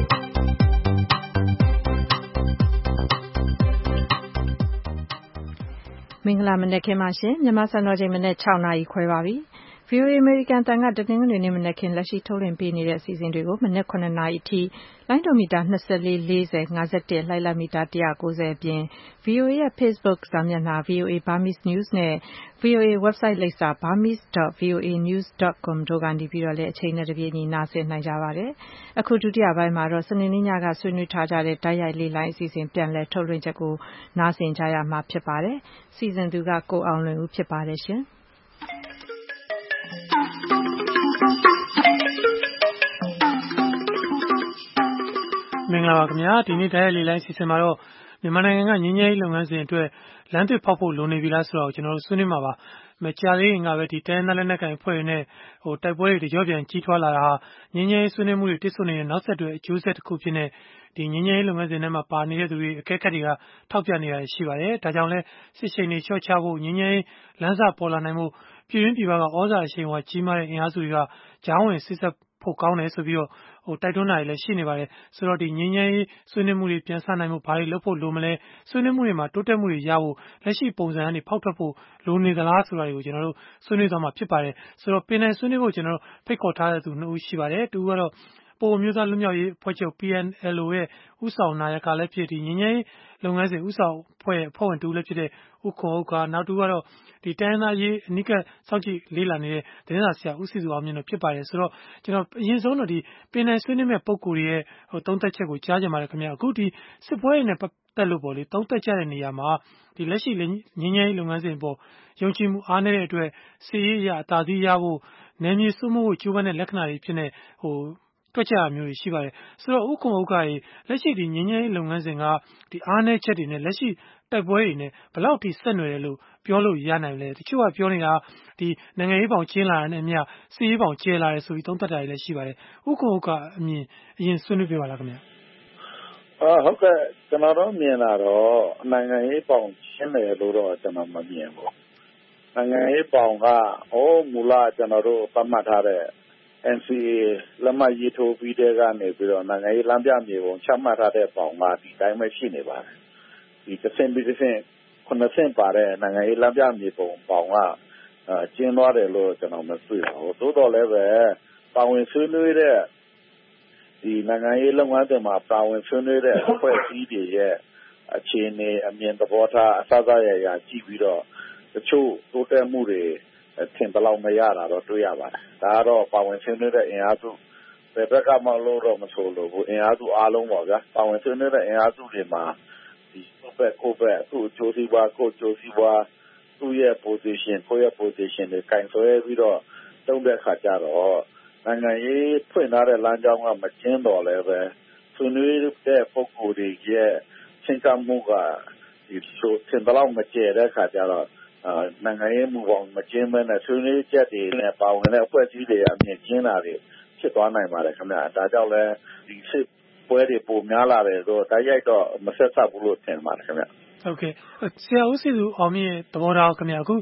မင်္ဂလာမနက်ခင်းပါရှင်မြန်မာစံတော်ချိန်မနက် 6 နာရီခွဲပါပြီVOA American တန်ကတနင်္ဂနွေနေ့မနက်ခင်းလက်ရှိထုတ်လွှင့်ပေးနေတဲ့အစီအစဉ်တွေကိုမနက် 9 နာရီအထိလိုင်းဒိုမီတာ24 40 51လိုက်လံမီတာ190အပြင် VOA ရဲ့ Facebook စာမျက်နှာ VOA Burmese News နဲ့ VOA website လိပ်စာ burmese.voanews.com တို့ကနေပြီးတော့လည်းအချိန်နဲ့တပြေးညီနားဆင်နိုင်ကြပါတယ်အခုဒုတိယပိုင်းမှာတော့စနေနေ့ညကဆွေးနွေးထားကြတဲ့တိုက်ရိုက်လေးလိုင်းအစီအစဉ်ပြန်လည်ထုတ်လွှင့်ချက်ကိုနားဆင်ကြရမှာဖြစ်ပါတယ်စီစဉ်သူကကိုအောင်လွင်ဦးဖြစ်ပါတယ်ရှင်မင်္ဂလာပါခင်ဗျာဒီနေ့တိုက်ရိုက်လေးလိုင်းစီစဉ်မှာတော့မြန်မာနိုင်ငံကငြိမ်းချမ်းရေးလုပ်ငန်းစဉ်အတွက်လမ်းသစ်ဖောက်ဖို့လိုနေပြီလားဆိုတော့ကျွန်တော်တို့ဆွေးနွေးမှာပါမကြာသေးခင်ကပဲဒီတိုင်းသားလက်နက်ကိုင်အဖွဲ့တွေနဲ့တိုက်ပွဲတွေကြော့ပြန်ကြီးထွားလာတာဟာငြိမ်းချမ်းရေးဆွေးနွေးမှုတွေတိစုံနေတဲ့နောက်ဆက်တွဲအကျိုးဆက်တစ်ခုဖြစ်နေဒီငြိမ်းချမ်းရေးလုပ်ငန်းစဉ်ထဲမှာပါနေတဲ့သူတွေအကဲခတ်တွေကထောက်ပြနေတာရှိပါတယ်ဒါကြောင့်လဲစစ်ရှိန်တွေလျှော့ချဖို့ငြိမ်းချမ်းရေးလမ်းစာပေါ်လာနိုင်မှုပြည်တွင်းပြည်ပကဩဇာအရှိန်အဝါကြီးမားတဲ့အင်အားစုတွေကကြားဝင်စစ်ဆက်ဖို့ကောင်းတယ်ဆိုပြီးတော့တိုက်တွန်းတာတွေလည်းရှိနေပါတယ်ဆိုတော့ဒီငြိမ်းချမ်းရေးဆွေးနွေးမှုတွေပြန်ဆနိုင်ဖို့ဘာတွေလုပ်ဖို့လိုမလဲဆွေးနွေးမှုတွေမှာတိုးတက်မှုတွေရဖို့လက်ရှိပုံစံကနေဖောက်ထွက်ဖို့လိုနေသလားဆိုတာတွေကိုကျွန်တော်တို့ဆွေးနွေးသွားမှာဖြစ်ပါတယ်ဆိုတော့ပင်နိုင်ဆွေးနွေးဖို့ကျွန်တော်တို့ဖိတ်ခေါ်ထားတဲ့သူ2ဦးရှိပါတယ်တူကတော့ပိုမျိုးသားလွတ်မြောက်ရေးအဖွဲ့ချုပ် PNLO ရဲ့ဥဆောင်နာယကလည်းဖြစ်ဒီငြိမ်းချမ်းရေးလုပ်ငန်းစဉ်ဥဆောင်အဖွဲ့ဝင်တူလည်းဖြစ်တဲ့ဦးခွန်ဥက္ကာနောက်တူကတော့ဒီတိုင်းသားရေးအနိကစောင့်ကြည့်လေးလာနေတဲ့သတင်းစာဆရာဦးစီစုအောင်မြင့်တို့ဖြစ်ပါတယ်ဆိုတော့ကျွန်တော်အရင်ဆုံးတော့ဒီပင်နိုင်ဆွေးနွေးမဲ့ပုံကိုယ်တွေရဲ့သုံးသက်ချက်ကိုကြားကြပါရခင်ဗျာအခုဒီစစ်ပွဲတွေနဲ့ပတ်သက်လို့ပေါ့လေသုံးသက်ကြတဲ့နေရာမှာဒီလက်ရှိငြိမ်းချမ်းရေးလုပ်ငန်းစဉ်ပေါ်ယုံကြည်မှုအားနည်းတဲ့အတွက်စီးရေးရအသာစီးရဖို့နယ်မြေစုမှုဖို့ကြိုးပမ်းတဲ့လက္ခဏာတွေဖြစ်နေတွက်ချက်ရမျိုးတွေရှိပါတယ်ဆိုတော့ဥက္ကုံဥက္ကရေလက်ရှိဒီငြိမ်းချမ်းရေးလုပ်ငန်းစဉ်ကဒီအားနည်းချက်တွေနဲ့လက်ရှိတိုက်ပွဲတွေနဲ့ဘယ်လောက်ထိဆက်နွယ်တယ်လို့ပြောလို့ရနိုင်လဲတချို့ကပြောနေတာဒီနိုင်ငံရေးပေါင်ကျင်းလာတာနဲ့အမျှစီးရေးပေါင်ကျဲလာတယ်ဆိုပြီးသုံးသပ်တာတွေလည်းရှိပါတယ်ဥက္ကုံဥက္ကအမြင်အရင်ဆွေးနွေးပြပါလားခင်ဗျာဟုတ်ကဲ့ကျွန်တော်တို့မြင်လာတော့နိုင်ငံရေးပေါင်ရှင်းတယ်လို့တော့ကျွန်တော်မမြင်ဘူးနိုင်ငံရေးပေါင်ကမူလကျွန်တော်တို့ပတ်မှတ်ထားတဲ့ NCA လက်မှတ်ရေးထိုးပြီးတဲ့ကနေပြီးတော့နိုင်ငံရေးလမ်းပြမြေပုံချမှတ်ထားတဲ့ပေါင်ကဒီတိုင်းပဲရှိနေပါတယ်ဒီတစ်ဆင့်ပြီးတစ်ဆင့်9ဆင့်ပါတဲ့နိုင်ငံရေးလမ်းပြမြေပုံပေါင်ကကျင်းသွားတယ်လို့ကျွန်တော်မသိပါဘူးသို့တော်လည်းပဲပါဝင်ဆွေးနွေးတဲ့ဒီနိုင်ငံရေးလုပ်ငန်းတွေမှာပါဝင်ဆွေးနွေးတဲ့အဖွဲ့အစည်းတွေရဲ့အခြေအနေအမြင်သဘောထားအစစရရကြည့်ပြီးတော့တချို့တိုးတက်မှုတွေထင်သလောက်မရတာတော့တွေ့ရပါတယ်ဒါကတော့ပါဝင်ဆွေးနွေးတဲ့အင်အားစုဘယ်ဘက်ကမှလို့တော့မဆိုလို့ဘူးအင်အားစုအားလုံးပါဗျာပါဝင်ဆွေးနွေးတဲ့အင်အားစုတွေမှာဒီကိုဘက်သူ့အကျိုးစီးပွားကိုအကျိုးစီးပွားသူ့ရဲ့ position ကိုယ့်ရဲ့ position တွေကင်ဆွဲပြီးတော့တုံးတဲ့ခါကျတော့နိုင်ငံရေးဖွင့်ထားတဲ့လမ်းကြောင်းကမကျင်းတော်လည်းပဲဆွေးနွေးတဲ့ပုံကိုယ်တွေရဲ့ရှင်းကမှုကဒီဆိုသင်တလောက်မကျဲတဲ့ခါကျတော့နိုင်ငံရေးမူပေါင်းမကျင်းမဲနဲ့ဆွေးနွေးချက်တွေနဲ့ပါဝင်တဲ့အဖွဲ့အစည်းတွေအမြင်ကျင်းတာတွေဖြစ်သွားနိုင်ပါတယ်ခင်ဗျာဒါကြောင့်လဲဒီစစ်ပွဲတွေပုံများလာတယ်တော့တိုက်ရိုက်တော့မဆက်ဆက်ဘူးလို့ထင်ပါတယ်ခင်ဗျာဟုတ်ကဲ့ဆရာဦးစီစုအောင်မြင့်သဘောထားခင်ဗျာအခု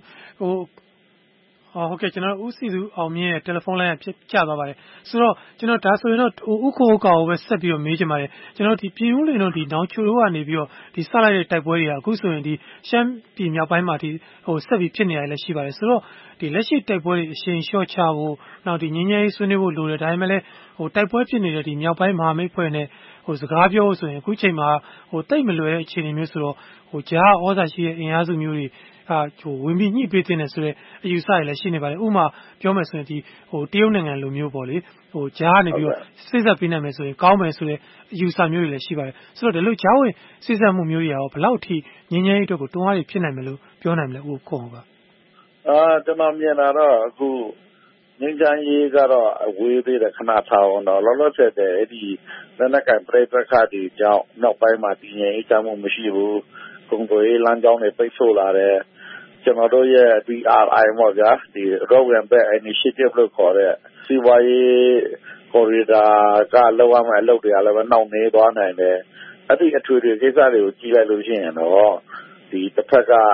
ဟုတ်ကဲ့ကျွန်တော်ဦးစီစုအောင်မြင့်ရဲ့တယ်လီဖုန်းလိုင်းကကျသွားပါတယ်ဆိုတော့ကျွန်တော်ဒါဆိုရင်တော့ဥက္ကုံဥက္ကာကိုပဲဆက်ပြီးတော့မေးချင်ပါတယ်ကျွန်တော်ဒီပြည်ဦးလင်တို့ဒီနောင်ချိုတို့ကနေပြီးတော့ဒီစလိုက်တဲ့တိုက်ပွဲတွေကအခုဆိုရင်ဒီရှမ်းပြည်မြောက်ပိုင်းမှာဒီဆက်ပြီးဖြစ်နေရတယ်လည်းရှိပါတယ်ဆိုတော့ဒီလက်ရှိတိုက်ပွဲတွေအရှိန်လျှော့ချဖို့နောက်ဒီငြိမ်းချမ်းရေးဆွေးနွေးဖို့လိုတယ်ဒါပေမဲ့လည်းတိုက်ပွဲဖြစ်နေတဲ့ဒီမြောက်ပိုင်းမဟာမိတ်ဖွဲ့နဲ့စကားပြောဖို့ဆိုရင်အခုချိန်မှာတိတ်မလွယ်တဲ့အခြေအနေမျိုးဆိုတော့ကြားဩဇာရှိတဲ့အင်အားစုမျိုးတွေဝင်ပြီးညှိပေးတဲ့ဆိုတဲ့အယူဆတွေလည်းရှိနေပါတယ်ဥပမာပြောမယ်ဆိုရင်ဒီတရုတ်နိုင်ငံလိုမျိုးပေါ့လေကြားကနေပြီးတော့စိစက်ပေးနိုင်မယ်ဆိုရင်ကောင်းမယ်ဆိုတဲ့အယူဆမျိုးတွေလည်းရှိပါတယ်ဆိုတော့ဒီလိုကြားဝင်စိစက်မှုမျိုးတွေရောဘယ်လောက်ထိငြင်းငြင်းအတွက်ကိုတွန်းအားတွေဖြစ်နိုင်မယ်လို့ပြောနိုင်မလဲဦးခွန်ကကျွန်တော်မြင်တာတော့အခုငင်းချမ်းရေးကတော့အဝေးသေးတယ်ခဏထားအောင်တော့လောလောဆယ်တဲ့အဲ့ဒီလက်နက်ကင်ပြိပက္ခတွေကြောင့်နောက်ပိုင်းမှာတည်ငြိမ်အေးချမ်းမှုမရှိဘူးကုန်သွယ်ရေးလမ်းကြောင်းတွေပိတ်ဆို့လာတယ်ကျွန်တော်တို့ရဲ့ BRI ပေါ့ဗျာဒီ Road and Belt Initiative လို့ခေါ်တဲ့စီးပွားရေး corridor ကလောက်ရမယ့်အလုပ်တွေကလည်းနှောင့်နှေးသွားနိုင်တယ်အဲ့ဒီအထွေထွေကိစ္စတွေကိုကြည့်လိုက်လို့ရှိရင်တော့ဒီတစ်ဖက်က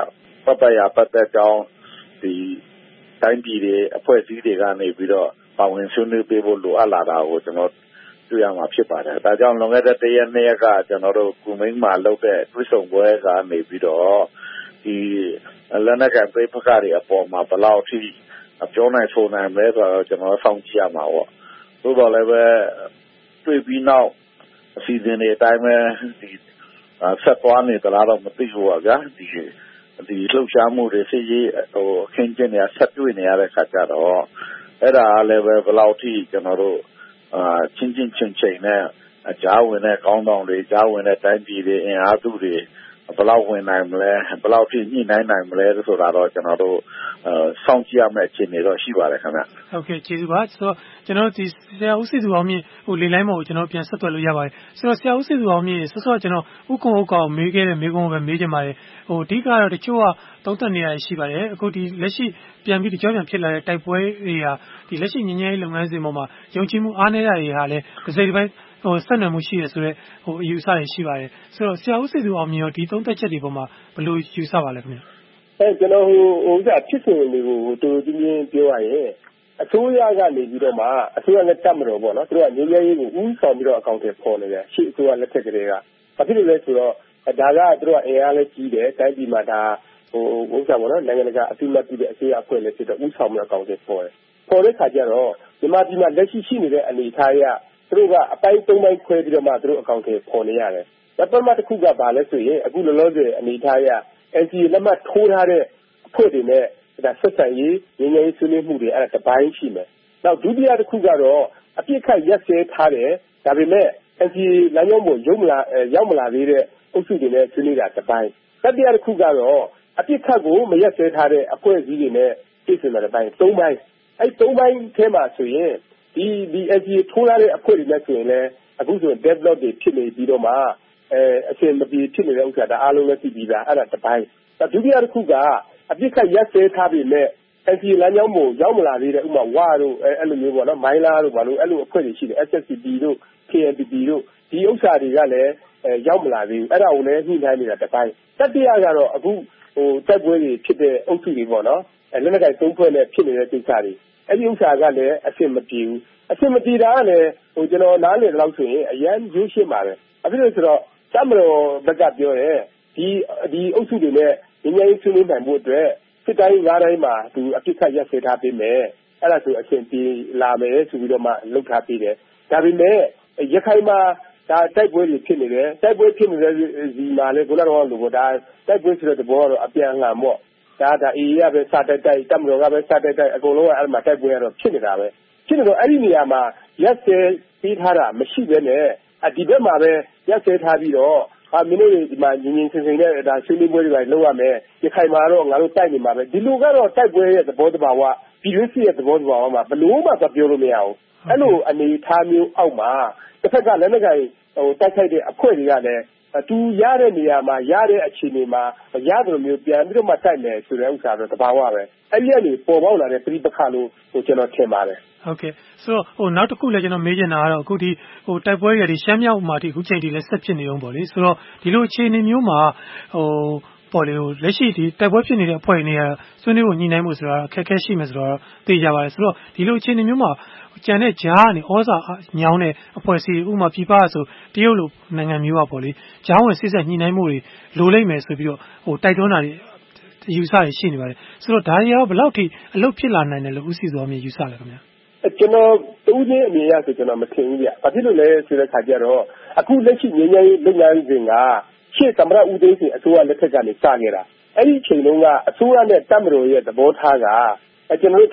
ပတ်သက်ကြောင်းတိုင်းပြည်တွေအဖွဲ့အစည်းတွေကနေပြီးတော့ပါဝင်ဆွေးနွေးပေးဖို့လိုအပ်လာတာကိုကျွန်တော်တွေ့ရမှာဖြစ်ပါတယ်။ဒါကြောင့်လွန်ခဲ့တဲ့1 ရက် 2 ရက်ကကျွန်တော်တို့ကူမင်းမှာလုပ်တဲ့တွေ့ဆုံပွဲကနေပြီးတော့ဒီလက်နက်ကိုင်ပြည်ပခါတွေအပေါ်မှာဘယ်လောက်ထိပြောနိုင်ဆိုနိုင်မလဲဆိုတော့ကျွန်တော်စောင့်ကြည့်ရမှာပေါ့။သို့တော်လည်းပဲတွေ့ပြီးနောက်အစီအစဉ်တွေအတိုင်းပဲဆက်သွားနေသလားတော့မသိဘူးပါဗျာ။ဒီလှုပ်ရှားမှုတွေစစ်ရေးအခင်းကျင်းတွေဆက်တွေ့နေရတဲ့ခါကျတော့အဲ့ဒါလည်းပဲဘယ်လောက်ထိကျွန်တော်တို့ချင်းချိန်နဲ့ကြားဝင်တဲ့ကောင်းဆောင်တွေကြားဝင်တဲ့တိုင်းပြည်တွေအင်အားစုတွေဘယ်လောက်ဝင်နိုင်မလဲဘယ်လောက်ထိညှိနှိုင်းနိုင်မလဲဆိုတာတော့ကျွန်တော်တို့စောင့်ကြည့်ရမယ့်အခြေအနေတော့ရှိပါတယ်ခင်ဗျ။ဟုတ်ကဲ့ကျေးဇူးပါဆိုတော့ကျွန်တော်ဒီဆရာဦးစီသူအောင်မြင့်လေလိုင်းပေါ်ကိုကျွန်တော်ပြန်ဆက်သွယ်လို့ရပါတယ်ဆိုတော့ဆရာဦးစီသူအောင်မြင့်ဆော့ကျွန်တော်ဥက္ကုံဥက္ကောင်မေးခဲ့တဲ့မေးခွန်းကိုပဲမေးချင်ပါတယ်အဓိကတော့တချို့ကသုံးသပ်နေရရှိပါတယ်အခုဒီလက်ရှိပြန်ပြီးကြောပြန်ဖြစ်လာတဲ့တိုက်ပွဲတွေဟာဒီလက်ရှိငြိမ်းချမ်းရေးလုပ်ငန်းစဉ်ပေါ်မှာယုံကြည်မှုအားနည်းတာတွေဟာလည်းတစ်စိတ်တစ်ပိုင်းဆက်နွယ်မှုရှိရဆိုတော့အယူအဆတွေရှိပါတယ်ဆိုတော့ဆရာဦးစီသူအောင်မြင့်ရောဒီသုံးသပ်ချက်တွေပေါ်မှာဘယ်လိုယူဆပါလဲခင်ဗျကျွန်တော်ဖြစ်စဉ်တွေကိုတူတူချင်းပြောရရင်အစိုးရကနေပြီးတော့မှအစိုးရနဲ့တက်မတော်ပေါ့နော်သူတို့ကငြိမ်းချမ်းရေးကိုဦးဆောင်ပြီးတော့အကောင့်တွေပေါ်နေတယ်ရှေ့အစိုးရလက်ထက်ကလေးကဘာဖြစ်လို့လဲဆိုတော့ဒါကသူတို့ကအင်အားလည်းကြီးတယ်တိုင်းပြည်မှာဒါပေါ့နော်နိုင်ငံတကာအသိအမှတ်ပြုတဲ့အစိုးရအဖွဲ့လည်းဖြစ်တော့ဦးဆောင်ပြီးအကောင့်တွေပေါ်တယ်ပေါ်တဲ့ခါကျတော့မြန်မာပြည်မှာလက်ရှိနေတဲ့အနေအထားအရသူတို့ကအပိုင်း၃ပိုင်းခွဲပြီးတော့မှသူတို့အကောင့်တွေပေါ်နေရတယ်ပထမတစ်ခုကဘာလဲဆိုရင်အခုလောလောဆယ်အနေအထားအရNCA လက်မှတ်ထိုးထားတဲ့အဖွဲ့တွေနဲ့ဒါဆက်ဆံရေးငြိမ်းချမ်းရေးဆွေးနွေးမှုတွေအဲ့ဒါတစ်ပိုင်းရှိမယ်။နောက်ဒုတိယတစ်ခုကတော့အပြစ်ခတ်ရက်စဲထားတယ်ဒါပေမဲ့ NCA လမ်းကြောင်းပေါ်ရောက်မလာသေးတဲ့အုပ်စုတွေနဲ့ဆွေးနွေးတာတစ်ပိုင်း။တတိယတစ်ခုကတော့အပြစ်ခတ်ကိုမရက်စဲထားတဲ့အဖွဲ့အစည်းတွေနဲ့ပြည်စင်တဲ့ပိုင်း၃ပိုင်းအဲ့၃ပိုင်းထဲမှာဆိုရင်ဒီ NCA ထိုးထားတဲ့အဖွဲ့တွေနဲ့ဆိုရင်လည်းအခုဆိုရင် develop တွေဖြစ်နေပြီးတော့မှအရှင်မပြေဖြစ်နေတဲ့ဥစ္စာဒါအားလုံးလည်းသိပြီးသားအဲ့ဒါတစ်ပိုင်းဒုတိယတစ်ခုကအပြစ်ခတ်ရက်စဲထားပြီးမဲ့ NCA လမ်းကြောင်းပေါ်ရောက်မလာသေးတဲ့ဥပမာဝါတို့အဲ့လိုမျိုးပေါ့နော်မိုင်းလားတို့ဘာလို့အဲ့လိုအဖွဲ့တွေရှိတယ် SSCP တို့ KNPP တို့ဒီဥစ္စာတွေကလည်းရောက်မလာသေးဘူးအဲ့ဒါကိုလည်းညှိနှိုင်းနေတာတစ်ပိုင်းတတိယကတော့အခုတိုက်ပွဲတွေဖြစ်တဲ့အုပ်စုတွေပေါ့နော်လက်နက်ကိုင်သုံးဖွဲ့နဲ့ဖြစ်နေတဲ့ကိစ္စတွေအဲ့ဒီဥစ္စာကလည်းအဆင်မပြေဘူးအဆင်မပြေတာကလည်းကျွန်တော်နားလည်တော့ဆိုရင်အရန်ရိုးရှင်းပါတယ်အဲ့ဒါဆိုတော့တမတော်ဘက်ကပြောရဲဒီအုပ်စုတွေနဲ့ငြိမ်းချမ်းရေးဆွေးနွေးနိုင်ဖို့အတွက်စစ်တိုင်း၅တိုင်းမှာသူအပြစ်ခတ်ရက်စဲထားပေးမယ်အဲ့ဒါဆိုအရှင်ပြေလာမယ်ဆိုပြီးတော့မှလှုပ်ထားပေးတယ်ဒါပေမဲ့ရခိုင်မှာဒါတိုက်ပွဲတွေဖြစ်နေတယ်တိုက်ပွဲဖြစ်နေတဲ့ဒီမှာလေခုနကတော့လို့ဒါတိုက်ပွဲဆိုတဲ့သဘောကတော့အပြန်အလှန်ပေါ့ဒါအေးရပဲစတိုက်တမတော်ကပဲစတိုက်အကုန်လုံးကအဲ့မှာတိုက်ပွဲကတော့ဖြစ်နေတာပဲဖြစ်နေတော့အဲ့ဒီနေရာမှာရက်စဲပေးထားတာမရှိဘဲနဲ့ဒီဘက်မှာပဲရက်စဲထားပြီးတော့မင်းတို့ဒီမှာငင်းစင်နဲ့ဒါဆွေးနွေးပွဲတွေလုပ်ရမယ်ရခိုင်မှာတော့ငါတို့တိုက်နေမှာပဲဒီလိုကတော့တိုက်ပွဲရဲ့သဘောတဘာဝပြည်တွင်းစစ်ရဲ့သဘောတဘာဝမှာဘလို့မှပြောလို့မရဘူးအဲ့လိုအနေထားမျိုးအောက်မှာတစ်ဖက်ကလည်းလက်ကိုင်တိုက်ခိုက်တဲ့အဖွဲ့တွေကလည်းသူရတဲ့နေရာမှာရတဲ့အခြေအနေမှာရတယ်မျိုးပြန်ပြီးတော့မှတိုက်မယ်ဆိုတဲ့ဥစ္စာတော့တဘာဝပဲအဲ့ဒီကနေပေါ်ပေါက်လာတဲ့ပြိပခါလို့ကျွန်တော်ထင်ပါတယ်ဟုတ်ကဲ့ဆိုတော့နောက်တစ်ခုလည်းကျွန်တော်မေးချင်တာကတော့အခုဒီတိုက်ပွဲတွေရှမ်းမြောက်မှာဒီအခုချိန်ထိလည်းဆက်ဖြစ်နေအောင်ပေါ့လေဆိုတော့ဒီလိုအခြေအနေမျိုးမှာပေါ်လေလက်ရှိဒီတိုက်ပွဲဖြစ်နေတဲ့အဖွဲ့တွေနဲ့ဆွေးနွေးဖို့ညှိနှိုင်းမှုဆိုတာအခက်အခဲရှိမယ်ဆိုတော့သိကြပါတယ်ဆိုတော့ဒီလိုအခြေအနေမျိုးမှာကြံတဲ့ကြားကနေဩဇာညောင်းတဲ့အဖွဲ့အစည်းဥပမာပြည်ပဆိုတရုတ်လိုနိုင်ငံမျိုးอ่ะပေါ့လေကြားဝင်စစ်ဆက်ညှိနှိုင်းမှုတွေလိုလိမ့်မယ်ဆိုပြီးတော့တိုက်တွန်းတာတွေယူဆရရှိနေပါတယ်ဆိုတော့ဒါတွေရောဘယ်လောက်ထိအလုပ်ဖြစ်လာနိုင်တယ်လို့ဦးစီစောမြင့်ယူဆလဲခင်ဗျာကျွန်တော်တူးချင်းအမြင်ရဆိုကျွန်တော်မထင်ဘူးဗျဘာဖြစ်လို့လဲဆိုတဲ့ခါကျတော့အခုလက်ရှိငြိမ်းချမ်းရေးလုပ်ငန်းစဉ်ကရှေ့သမ္မတဦးသိန်းစိန်အစိုးရလက်ထက်ကနေစခဲ့တာအဲ့ဒီအချိန်တုန်းကအစိုးရနဲ့တပ်မတော်ရဲ့သဘောထားကကျွန်တော်တို့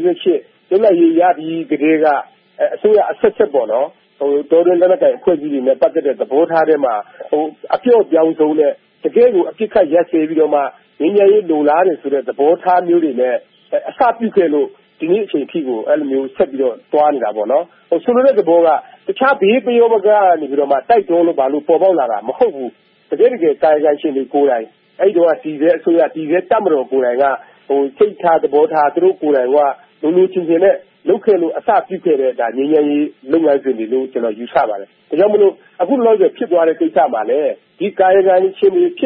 1948လွတ်လပ်ရေးရပြီးကတည်းကအစိုးရအဆက်ဆက်ပေါ့နော်တော်တွင်လက်နက်ကိုင်အဖွဲ့အစည်းတွေနဲ့ပတ်သက်တဲ့သဘောထားတွေမှာအပြော့ပြောင်းဆုံးနဲ့တကယ်ကိုအပြစ်ခတ်ရက်စဲပြီးတော့မှငြိမ်းချမ်းရေးလိုလားတယ်ဆိုတဲ့သဘောထားမျိုးတွေနဲ့အစပြုခဲ့လို့ဒီနေ့အချိန်ထိကိုအဲ့လိုမျိုးဆက်ပြီးတော့တွားနေတာပေါ့နော်ဆိုလိုတဲ့သဘောကတခြားဘေးပယောပကနေပြီးတော့မှတိုက်တွန်းလို့ဘာလို့ပေါ်ပေါက်လာတာမဟုတ်ဘူးတကယ်ကာယကံရှင်တွေကိုယ်တိုင်အဲ့တော့ဒီစဲအစိုးရဒီစဲတပ်မတော်ကိုယ်တိုင်ကစိတ်ထားသဘောထားသူတို့ကိုယ်တိုင်ကလူလူချင်းချင်းနဲ့လုပ်ခဲ့လို့အစပြုခဲ့တဲ့ဒါငြိမ်းချမ်းရေးလုပ်ငန်းစဉ်တွေလို့ကျွန်တော်ယူဆပါတယ်ဒါကြောင့်မလို့အခုလောလောဆယ်ဖြစ်သွားတဲ့ကိစ္စမှာလည်းဒီကာယကံရှင်တွေဖြစ်တဲ့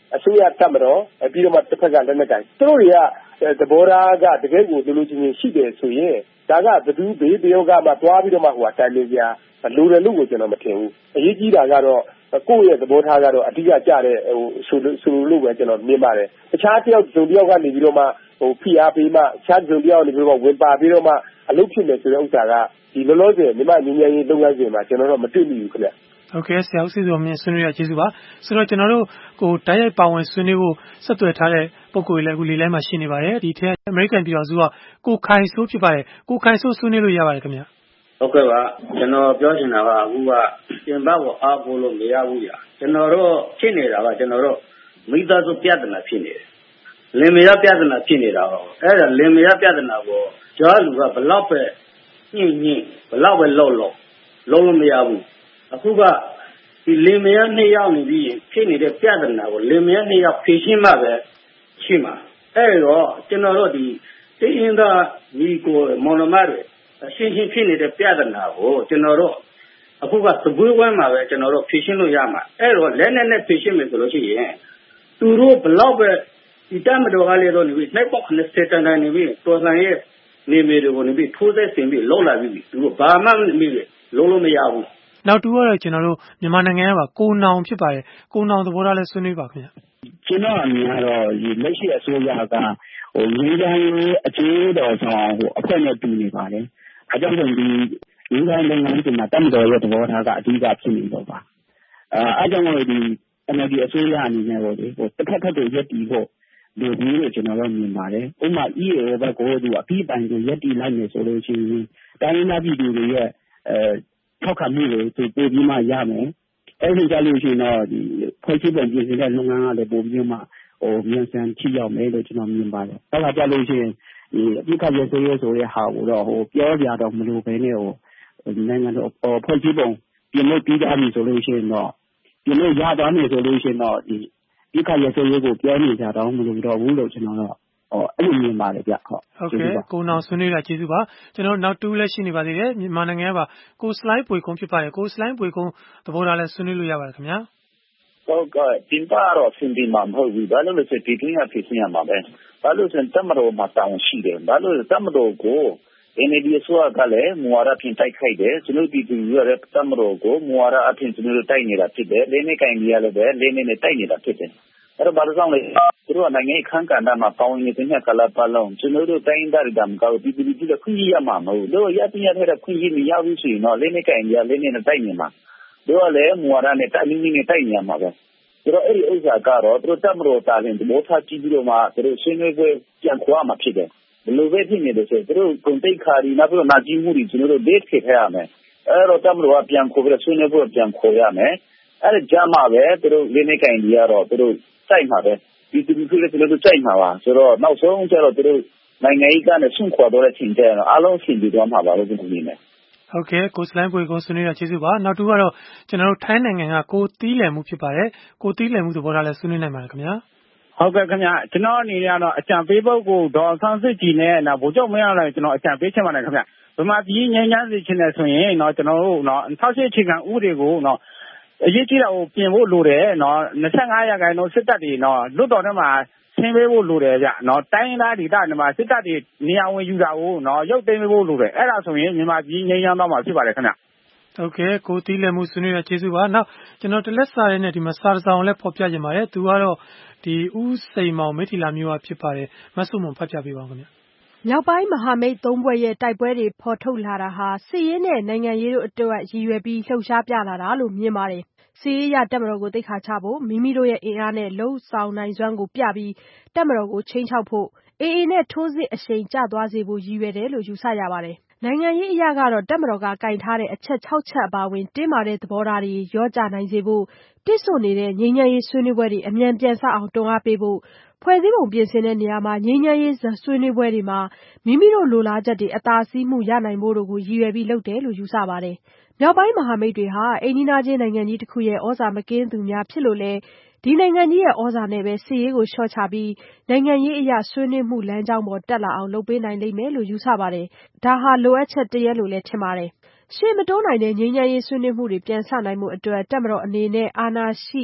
အစိုးရတပ်မတော်ပြီးတော့မှတစ်ဖက်ကလက်နက်ကိုင်သူတို့တွေကသဘောထားကတကယ်ကိုလူချင်းချင်းရှိတယ်ဆိုရင်ဒါကဘယ်သူဘေးတယောက်ကမှသွားပြီးတော့မှတိုင်ပင်ကြလိုတယ်လို့ကိုကျွန်တော်မထင်ဘူးအရေးကြီးတာကတော့ကိုယ့်ရဲ့သဘောထားကတော့အဓိကကြတဲ့ဆိုလို့ပဲကျွန်တော်မြင်ပါတယ်တခြားတယောက်စုံတယောက်ကနေပြီးတော့မှဖိအားပေးမှတခြားစုံတယောက်နေပြီးတော့ဝင်ပါပြီးတော့မှအလုပ်ဖြစ်မယ်ဆိုတဲ့ဥစ္စာကဒီလောလောဆယ်မြန်မာငြိမ်းချမ်းရေးလုပ်ငန်းစဉ်မှာကျွန်တော်တို့မတွေ့မိဘူးခင်ဗျဟုတ်ကဲ့ဆရာဦးစီစောမြင့်ဆွေးနွေးရကျေးဇူးပါဆိုတော့ကျွန်တော်တို့တိုက်ရိုက်ပါဝင်ဆွေးနွေးဖို့ဆက်သွယ်ထားတဲ့ပုဂ္ဂိုလ်တွေလည်းအခုလေးလိုင်းမှာရှိနေပါတယ်ဒီထဲအမေရိကန်ပြည်တော်စုကကိုခိုင်ဆိုးဖြစ်ပါတယ်ကိုခိုင်ဆိုးဆွေးနွေးလို့ရပါတယ်ခင်ဗျဟုတ်ကဲ့ပါကျွန်တော်ပြောချင်တာကအခုကပြင်ပကိုအားကိုးလို့မရဘူးညာကျွန်တော်တို့ဖြစ်နေတာကကျွန်တော်တို့မိသားစုပြဿနာဖြစ်နေတယ်လင်မယားပြဿနာဖြစ်နေတာဟောအဲ့ဒါလင်မယားပြဿနာကိုကျောင်းလူကဘလောက်ပဲညှိဘလောက်ပဲလှုပ်လို့မရဘူးအခုကဒီလင်မယားနှစ်ယောက်နေပြီးဖြစ်နေတဲ့ပြဿနာကိုလင်မယားနှစ်ယောက်ဖြေရှင်းမှပဲရှိမှာအဲ့တော့ကျွန်တော်တို့ဒီတင်းင်းသားညီကိုမောင်နှမတွေအရှင်းရှင်းဖြစ်နေတဲ့ပြဿနာကိုကျွန်တော်တို့အခုကသပွေးဝမ်းမှာပဲကျွန်တော်တို့ဖြေရှင်းလို့ရမှာအဲ့တော့လက်နဲ့ဖြေရှင်းမယ်ဆိုလို့ရှိရင်သူတို့ဘလောက်ပဲဒီတမတော်ကလေးတော့နေပြီးနှိုက်ပေါက်90တန်နေပြီးတော်ဆန်ရဲ့နေမေတွေကိုနေပြီးထိုးသက်ဆင်ပြီးလောက်လာပြီးသူတို့ဘာမှမမိလေလုံးလို့မရဘူးနောက်တူကတော့ကျွန်တော်တို့မြန်မာနိုင်ငံကပါကိုနောင်ဖြစ်ပါတယ်ကိုနောင်သဘောထားလဲဆွေးနွေးပါခင်ဗျကျွန်တော်အမြင်ကတော့ဒီလက်ရှိအစိုးရကငြိမ်းချမ်းရေးအခြေတော်ဆောင်အဖွဲ့နဲ့တူနေပါတယ်အကြောင်းကြောင့်ဒီငြိမ်းချမ်းလုပ်ငန်းစဉ်မှာတမတော်ရဲ့သဘောထားကအဓိကဖြစ်နေတော့ပါအဲကြောင့်မို့ဒီ NLD အစိုးရအနေနဲ့ပေါ့လေတစ်ဖက်တွေရက်တီဖို့လူကြီးတွေကျွန်တော်တို့မြင်ပါတယ်ဥပမာ EAO ဘက်ကိုသူအပြီးပိုင်ကိုရက်တီလိုက်နေဆိုလို့ရှိရင်တိုင်းရင်းသားပြည်သူတွေရဲ့ထောက်ခံမှုတွေသူပို့ပြီးမှရမယ်အဲဒီကြလို့ရှိရင်တော့ဒီဖွဲ့စည်းပုံပြင်ဆင်တဲ့လုပ်ငန်းကလည်းပို့ပြီးမှမြန်ဆန်ထိရောက်မယ်လို့ကျွန်တော်မြင်ပါတယ်အဲဒါကြလို့ရှိရင်ဒီအပြစ်ခတ်ရဆိုရဲဆိုတဲ့ဟာကိုတော့ပြောကြတော့မလို့ပဲနဲ့နိုင်ငံတော်ဖွဲ့စည်းပုံပြင်လို့ပြီးသားပြီဆိုလို့ရှိရင်တော့ပြင်လို့ရသွားပြီဆိုလို့ရှိရင်တော့ဒီပြစ်ခတ်ရဆိုရဲကိုပြောနေကြတော့မလို့တော့ဘူးလို့ကျွန်တော်တော့အဲ့လိုမြင်ပါတယ်ဗျဟုတ်ကဲ့ကိုနောင်ဆွေးနွေးတာကျေးဇူးပါကျွန်တော်နောက်တူလည်းရှိနေပါသေးတယ်မြန်မာနိုင်ငံကပါကိုစလိုင်းပွေကုန်းဖြစ်ပါတယ်ကိုစလိုင်းပွေကုန်းသဘောထားလဲဆွေးနွေးလို့ရပါတယ်ခင်ဗျာဟုတ်ကဲ့တင်ပါတော့စင်ဒီမှာမဟုတ်ဘူးဘာလို့လဲဆိုဒီတွင်းကဖြစ်နေရမှာပဲဘာလို့ဆိုတမတော်မှာတောင်းရှိတယ်ဘာလို့တမတော်ကို NLD အစိုးရကလည်းမူဝါဒဖြင့်တိုက်ခိုက်တယ်ကျွန်တော်ပြည်သူတွေရဲ့တမတော်ကိုမူဝါဒအဖြစ်ကျွန်တော်တိုက်နေတာဖြစ်တယ်လေးနှစ်ကင်ကြီးရလည်းပဲလေးနှစ်နဲ့တိုက်နေတာဖြစ်တယ်အဲ့တော့ဘာလို့ဆောင်လဲသူတို့ကနိုင်ငံခန့်ကဏ္ဍမှာပေါင်းနေတဲ့ညကလာပါလုံးကျွန်တော်တို့တိုင်းသားတွေကမကောက်ပြည်သူတွေကခွင့်ရမှာမဟုတ်လို့ရတဲ့ရတဲ့ခွင့်ရမရဘူးဆိုရင်တော့လေးနှစ်ကင်ကြီးရလေးနှစ်နဲ့တိုက်နေမှာတို့ကလည်းမူဝါဒနဲ့တိုက်နေတိုက်နေမှာပဲဆိုတော့အဲ့ဒီဥစ္စာကတော့သူတို့တမတော်တာရင်သဘောထားကြည့်ပြီးတော့မှသူတို့ဆွေးနွေးပွဲပြန်ခေါ်မှာဖြစ်တယ်ဘယ်လိုပဲဖြစ်နေတယ်ဆိုသူတို့ကုန်တိတ်ခါရီနောက်ပြီးတော့နာကြည့်မှုတွေကျွန်တော်တို့ date ခေထားရမယ်အဲ့တော့တမတော်ကပြန်ခေါ်ပြီးဆွေးနွေးပွဲပြန်ခေါ်ရမယ်အဲ့ဒါကြမှာပဲသူတို့လေးနှစ်ကင်ကြီးရတော့သူတို့စိုက်မှာပဲဒီသူတို့လည်းသူတို့စိုက်မှာပါဆိုတော့နောက်ဆုံးကျတော့သူတို့နိုင်ငံရေးကနေဆွန့်ခွာတော့တဲ့အချိန်ကျတော့အားလုံးဆင်ပြီးတော့မှာပါလို့ကျွန်တော်မြင်တယ်ဟုတ်ကဲ့ကိုစလိုင်းပွေကိုဆွေးနွေးရကျေးဇူးပါနောက်တူကတော့ကျွန်တော်တို့ထိုင်းနိုင်ငံကကိုတီးလည်မှုဖြစ်ပါတယ်ကိုတီးလည်မှုသဘောထားလဲဆွေးနွေးနိုင်ပါတယ်ခင်ဗျာဟုတ်ကဲ့ခင်ဗျာကျွန်တော်အနေနဲ့ကတော့အကြံပေးပုဂ္ဂိုလ်ဒေါ်ဆန်းစစ်ကြည်နဲ့ဗိုလ်ချုပ်မင်းအောင်လှိုင်ကျွန်တော်အကြံပေးချင်ပါတယ်ခင်ဗျာဗမာပြည်ငြိမ်းချမ်းစေချင်တယ်ဆိုရင်ကျွန်တော်တို့2008အခြေခံဥပဒေကိုအရေးကြီးတာကိုပြင်ဖို့လိုတယ်25ရာခိုင်နှုန်းစစ်တပ်တွေလွတ်တော်ထဲမှာဆင်းပေးဖို့လိုတယ်ဗျတိုင်းရင်းသားဒေသတွေမှာစစ်တပ်တွေနေရာဝင်ယူတာကိုရုပ်သိမ်းပေးဖို့လိုတယ်အဲ့ဒါဆိုရင်မြန်မာပြည်ငြိမ်းချမ်းသွားမှာဖြစ်ပါတယ်ခင်ဗျဟုတ်ကဲ့ကိုတီးလည်းမှုဆွေးနွေးရကျေးဇူးပါနောက်ကျွန်တော်တလက်စာရဲနဲ့ဒီမှာစာတစောင်လည်းဖော်ပြခြင်းပါတယ်သူကတော့ဒီဦးစိန်မောင်မိထီလာမျိုးကဖြစ်ပါတယ်မဆုမွန်ဖတ်ပြပေးပါဦးခင်ဗျမြောက်ပိုင်းမဟာမိတ်၃ဘွဲ့ရဲ့တိုက်ပွဲတွေဖော်ထုတ်လာတာဟာစစ်ရေးနဲ့နိုင်ငံရေးတို့အတွက်ရည်ရွယ်ပြီးလှုပ်ရှားပြလာတာလို့မြင်ပါတယ်စစ်ရေးရတပ်မတော်ကိုသိက္ခာချဖို့မိမိတို့ရဲ့အင်အားနဲ့လှုပ်ဆောင်နိုင်စွမ်းကိုပြပြီးတပ်မတော်ကိုချိန်ချောက်ဖို့ AA နဲ့ထိုးစစ်အရှိန်ကျသွားစေဖို့ရည်ရွယ်တယ်လို့ယူဆရပါတယ်နိုင်ငံရေးအရကတော့တပ်မတော်ကကင်ထားတဲ့အချက်6ချက်အပါအဝင်တင်းမာတဲ့သဘောထားတွေရောကြနိုင်စေဖို့တစ်ဆို့နေတဲ့ငြိမ်းချမ်းရေးဆွေးနွေးပွဲတွေအမြန်ပြန်စအောင်တွန်းအားပေးဖို့ဖွဲ့စည်းပုံပြင်ဆင်တဲ့နေရာမှာငြိမ်းချမ်းရေးဆွေးနွေးပွဲတွေမှာမိမိတို့လိုလားချက်တွေအသာစီးမှုရနိုင်ဖို့တို့ကိုရည်ရွယ်ပြီးလုပ်တယ်လို့ယူဆပါတယ်မြောက်ပိုင်းမဟာမိတ်တွေဟာအိမ်နီးနားချင်းနိုင်ငံကြီးတစ်ခုရဲ့ဩဇာမကင်းသူများဖြစ်လို့လဲဒီနိုင်ငံကြီးရဲ့ဩဇာနဲ့ပဲစစ်ရေးကိုလျှော့ချပြီးနိုင်ငံရေးအရဆွေးနွေးမှုလမ်းကြောင်းပေါ်တက်လာအောင်လုပ်ပေးနိုင်လိမ့်မယ်လို့ယူဆပါတယ်ဒါဟာလိုအပ်ချက်တရက်လို့လည်းထင်ပါတယ်ရှေ့မတိုးနိုင်တဲ့ငြိမ်းချမ်းရေးဆွေးနွေးမှုတွေပြန်ဆနိုင်မှုအတွက်တပ်မတော်အနေနဲ့အာဏာရှိ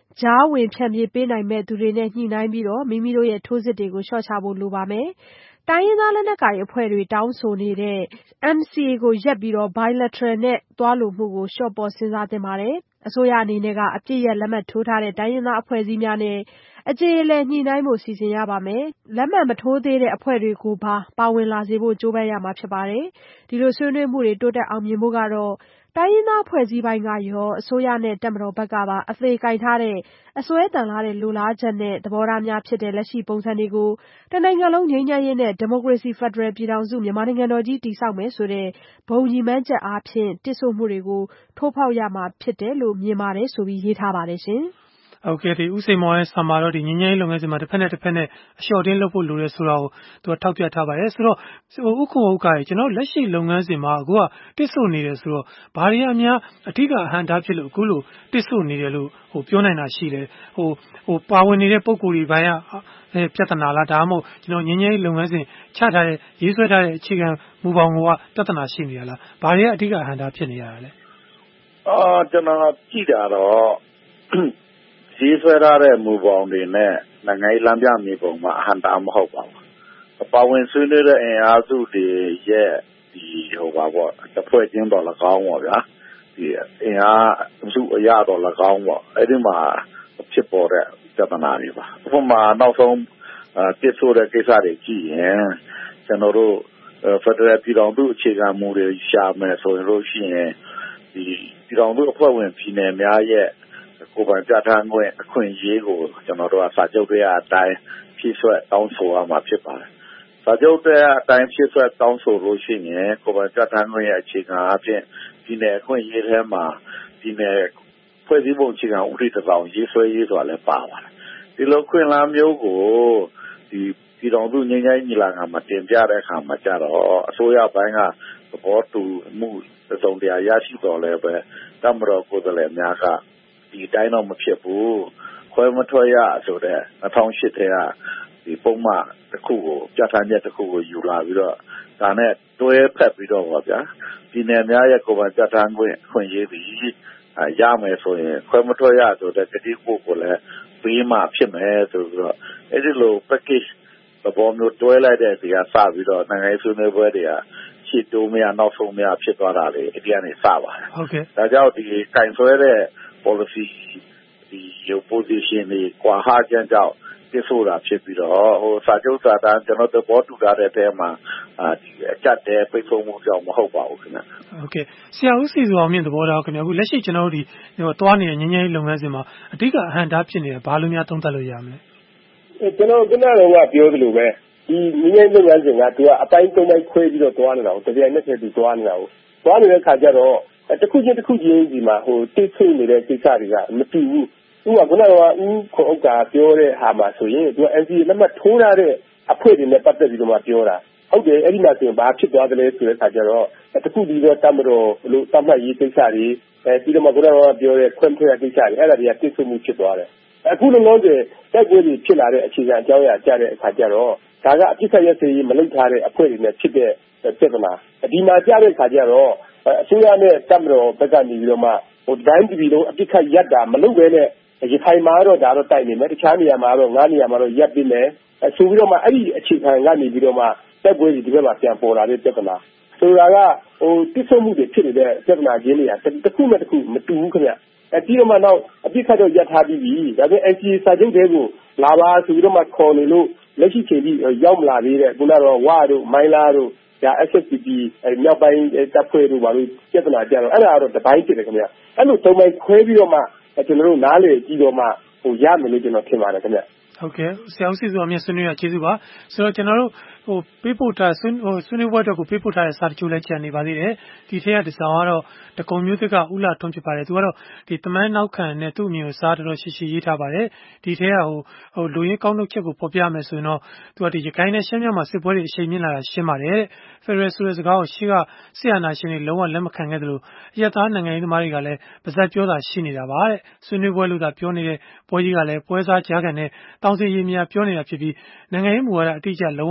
ကြားဝင်ဖြန့်ဖြေပေးနိုင်မယ့်သူတွေနဲ့ညှိနှိုင်းပြီးမိမိတို့ရဲ့ထိုးစစ်တွေကိုလျှော့ချဖို့လိုပါမယ်။တိုင်းရင်းသားလက်နက်ကိုင်အဖွဲ့တွေတောင်းဆိုနေတဲ့ NCA ကိုရပ်ပြီးBilateral နဲ့သွားလိုမှုကိုလျှော့ပေါ့စဉ်းစားသင့်ပါတယ်။အစိုးရအနေနဲ့ကအပစ်ရပ်လက်မှတ်ထိုးထားတဲ့တိုင်းရင်းသားအဖွဲ့အစည်းများနဲ့အကြေအလည်ညှိနှိုင်းဖို့စီစဉ်ရပါမယ်။လက်မှတ်မထိုးသေးတဲ့အဖွဲ့တွေကိုပါဝင်လာစေဖို့ကြိုးပမ်းရမှာဖြစ်ပါတယ်။ဒီလိုဆွေးနွေးမှုတွေတိုးတက်အောင်မြင်ဖို့ကတော့တိုင်းရင်းသားအဖွဲ့အစည်းပိုင်းကရောအစိုးရနဲ့တပ်မတော်ဘက်ကပါအသေးကိုင်ထားတဲ့အစွဲတန်လာတဲ့လိုလားချက်နဲ့သဘောထားများဖြစ်တဲ့လက်ရှိပုံစံတွေကိုတနိုင်ငံလုံးငြိမ်းချမ်းရေးနဲ့ဒီမိုကရေစီဖက်ဒရယ်ပြည်ထောင်စုမြန်မာနိုင်ငံတော်ကြီးတည်ဆောက်မယ်ဆိုတဲ့ဘုံရည်မှန်းချက်အားဖြင့်တစ်ဆို့မှုတွေကိုထိုးဖောက်ရမှာဖြစ်တယ်လို့မြင်ပါတယ်ဆိုပြီးရေးထားပါတယ်ရှင်။ဟုတ်ကဲ့ဦးစိန်မောင်ရဲ့ဆာမှာတော့ငြိမ်းချမ်းရေးလုပ်ငန်းစဉ်မှာတစ်ဖက်နဲ့အလျှော့တင်းလုပ်ဖို့လိုတယ်ဆိုတာကိုသူကထောက်ပြထားပါတယ်ဆိုတော့ဥက္ကုံဥက္ကာကျွန်တော်လက်ရှိလုပ်ငန်းစဉ်မှာအခုကတစ်ဆို့နေတယ်ဆိုတော့ဘာတွေအများအဓိကအဟန့်အတားဖြစ်လို့အခုလိုတစ်ဆို့နေတယ်လို့ပြောနိုင်တာရှိတယ်ပါဝင်နေတဲ့ပုံကိုယ်တွေဘိုင်းကပြဿနာလားဒါမှမဟုတ်ကျွန်တော်ငြိမ်းချမ်းရေးလုပ်ငန်းစဉ်ချထားတဲ့ရေးဆွဲထားတဲ့အခြေခံမူပေါင်းကပြဿနာရှိနေရလားဘာတွေကအဓိကအဟန့်အတားဖြစ်နေရတာလဲကျွန်တော်ကြည့်တာတော့ရေးဆွဲထားတဲ့မူပေါင်းတွေနဲ့နိုင်ငံရေးလမ်းပြမြေပုံမှာအဟန့်တားမဟုတ်ပါဘူးပါဝင်ဆွေးနွေးတဲ့အင်အားစုတွေရဲ့ဒီတစ်ဖွဲ့ချင်းတော့၎င်းပေါ့ဗျာဒီအင်အားစုအရာတော့၎င်းပေါ့အဲ့ဒီမှာဖြစ်ပေါ်တဲ့ပြဿနာတွေပါဥပမာနောက်ဆုံးတစ်ဆိုတဲ့ကိစ္စတွေကြည့်ရင်ကျွန်တော်တို့ဖက်ဒရယ်ပြည်ထောင်စုအခြေခံမူတွေရှာမယ်ဆိုရင်လို့ရှိရင်ဒီပြည်ထောင်စုအဖွဲ့ဝင်ပြည်နယ်များရဲ့ကိုယ်ပိုင်ပြဋ္ဌာန်းခွင့်အခွင့်အရေးကိုကျွန်တော်တို့ကစာချုပ်တွေအတိုင်းဖြည့်စွက်တောင်းဆိုရမှာဖြစ်ပါတယ်။စာချုပ်တွေအတိုင်းဖြည့်စွက်တောင်းဆိုလို့ရှိရင်ကိုယ်ပိုင်ပြဋ္ဌာန်းခွင့်ရဲ့အခြေခံအဖြစ်ပြည်နယ်အခွင့်အရေးထဲမှာပြည်နယ်ဖွဲ့စည်းပုံအခြေခံဥပဒေတစ်စောင်ရေးဆွဲရေးဆိုတာလည်းပါပါတယ်။ဒီလိုခွင့်လမ်းမျိုးကိုဒီပြည်ထောင်စုငြိမ်းချမ်းရေးညီလာခံမှာတင်ပြတဲ့အခါမှာကြတော့အစိုးရပိုင်းကသဘောတူမှုစုံတရားရရှိတော်လဲပဲတပ်မတော်ကိုယ်စားလှယ်များကဒီတိုင်းတော့မဖြစ်ဘူးခွဲမထွက်ရဆိုတဲ့2008ထဲကဒီပုံမှန်တစ်ခုကိုပြဋ္ဌာန်းချက်တစ်ခုကိုယူလာပြီးတော့ဒါနဲ့တွဲဖက်ပြီးတော့ပါဗျာပြည်နယ်များရဲ့ကိုယ်ပိုင်ပြဋ္ဌာန်းခွင့်ခွင့်ရေးပြီးရမယ်ဆိုရင်ခွဲမထွက်ရဆိုတဲ့ကတိကိုလည်းပေးမှဖြစ်မယ်ဆိုပြီးတော့အဲ့ဒီလို package သဘောမျိုးတွဲလိုက်တဲ့ဒီကစပြီးတော့နိုင်ငံရေးဆွေးနွေးပွဲတွေကရှေ့တိုးမရနောက်ဆုံးမရဖြစ်သွားတာလေအဒီကနေစပါတယ်ဟုတ်ကဲ့ဒါကြောင့်ဒီကင်ဆွဲတဲ့ policy ဒီ position တွေကွာဟခြင်းကြောင့်တစ်ဆိုတာဖြစ်ပြီးတော့စာချုပ်စာတမ်းကျွန်တော်သဘောတူထားတဲ့အထဲမှာဒီအကြက်တဲ့ပိတ်ဆို့မှုကြောင့်မဟုတ်ပါဘူးခင်ဗျဟုတ်ကဲ့ဆရာဦးစီစုအောင်မြင့်သဘောထားခင်ဗျအခုလက်ရှိကျွန်တော်တို့ဒီသွားနေတဲ့ငြိမ်းချမ်းရေးလုပ်ငန်းစဉ်မှာအဓိကအဟန့်အတားဖြစ်နေတာဘာလို့များသုံးသပ်လို့ရမလဲကျွန်တော်ကပြောသလိုပဲဒီငြိမ်းချမ်းရေးလုပ်ငန်းစဉ်ကသူကအပိုင်း၃ပိုင်းခွဲပြီးတော့သွားနေတာကိုတပြိုင်နက်တည်းသူသွားနေတာကိုသွားနေတဲ့ခါကျတော့တစ်ခုချင်းဒီမှာတိတ်ဆိတ်နေတဲ့ကိစ္စတွေကမတူဘူးသူကခုနကဦးခေါ်ဥက္ကာပြောတဲ့ဟာမှာဆိုရင်သူက NCA လက်မှတ်ထိုးထားတဲ့အဖွဲ့တွေနဲ့ပတ်သက်ပြီးတော့မှပြောတာဟုတ်တယ်အဲ့ဒီမှာဆိုရင်ဘာဖြစ်သွားသလဲဆိုတဲ့အခါကျတော့တစ်ခုဒီတော့တမတော်လို့တတ်မှတ်ရေးကိစ္စတွေပြီးတော့မှခုနကပြောတဲ့ခွင့်ထွက်ကိစ္စတွေအဲ့ဒါတွေကတိတ်ဆိတ်မှုဖြစ်သွားတယ်အခုလုံးလုံးတဲ့တိုက်ပွဲတွေဖြစ်လာတဲ့အခြေခံအကြောင်းအရာကြတဲ့အခါကျတော့ဒါကအပြစ်ခတ်ရစေးမလုပ်ထားတဲ့အဖွဲ့တွေနဲ့ဖြစ်တဲ့ပြဿနာဒီမှာကြတဲ့အခါကျတော့အစိုးရနဲ့တပ်မတော်ဘက်ကနေပြီးတော့မှတိုင်းပြည်လုံးအပြစ်ခတ်ရပ်တာမလုပ်ဘဲနဲ့ရခိုင်မှာတော့ဒါတော့တိုက်နေမယ်တခြားနေရာမှာတော့9နေရာမှာတော့ရပ်ပြီးမယ်ဆိုပြီးတော့မှအဲ့ဒီအခြေခံကနေပြီးတော့မှတပ်ပွဲတွေဒီဘက်မှာပြန်ပေါ်လာတဲ့ပြဿနာဆိုတာကတိကျမှုတွေဖြစ်နေတဲ့ပြဿနာချင်းတွေကတစ်ခုနဲ့တစ်ခုမတူဘူးခင်ဗျပြီးတော့မှနောက်အပြစ်ခတ်တော့ရပ်ထားပြီးပြီဒါပေမဲ့ NCA စာချုပ်တွေကိုလာပါဆိုပြီးတော့မှခေါ်နေလို့လက်ရှိချိန်ထိရောက်မလာသေးတဲ့ခုနကတော့ဝါတို့မိုင်းလားတို့ဒါ SSPP မြောက်ပိုင်းတပ်ဖွဲ့တို့ဘာလို့ပြဿနာကြတော့အဲ့ဒါကတော့တပိုင်းဖြစ်တယ်ခင်ဗျအဲ့လိုသုံးပိုင်းခွဲပြီးတော့မှကျွန်တော်တို့နားလေကြည့်တော့မှရမယ်လို့ကျွန်တော်ထင်ပါတယ်ခင်ဗျဟုတ်ကဲ့ဆရာဦးစီစုအမြင့်ဆွေးနွေးရကျေးဇူးပါဆိုတော့ကျွန်တော်တို့ပေးပို့ထားဆွေးနွေးပွဲအတွက်ကိုပေးပို့ထားတဲ့စာတချို့လည်းကြံနေပါသေးတယ်ဒီထက်ကဒီဆောင်ကတော့တကုံမျိုးသစ်ကဥလာထွန်းဖြစ်ပါတယ်သူကတော့ဒီတမန်းနောက်ခံနဲ့သူ့အမျိုးစားတော်တော်ရှိရှိရေးထားပါတယ်ဒီထက်ကလူရင်းကောင်းထုတ်ချက်ကိုပေါ်ပြမယ်ဆိုရင်တော့သူကဒီရခိုင်နဲ့ရှမ်းမြောက်မှာစစ်ပွဲတွေအရှိန်မြင့်လာတာရှင်းပါတယ်ဖက်ဒရယ်ဆိုတဲ့စကားကိုရှေ့ကဆရာနာရှင်တွေလုံးဝလက်မခံခဲ့သလိုအရသာနိုင်ငံရေးသမားတွေကလည်းပါဇက်ပြောတာရှိနေတာပါတဲ့ဆွေးနွေးပွဲလို့သာပြောနေတဲ့ပွဲကြီးကလည်းပွဲစားကြားခံနဲ့တောင်စီရီမြာပြောနေတာဖြစ်ပြီးနိုင်ငံရေးမူဝါဒအတိအကျလုံးဝမပါလို့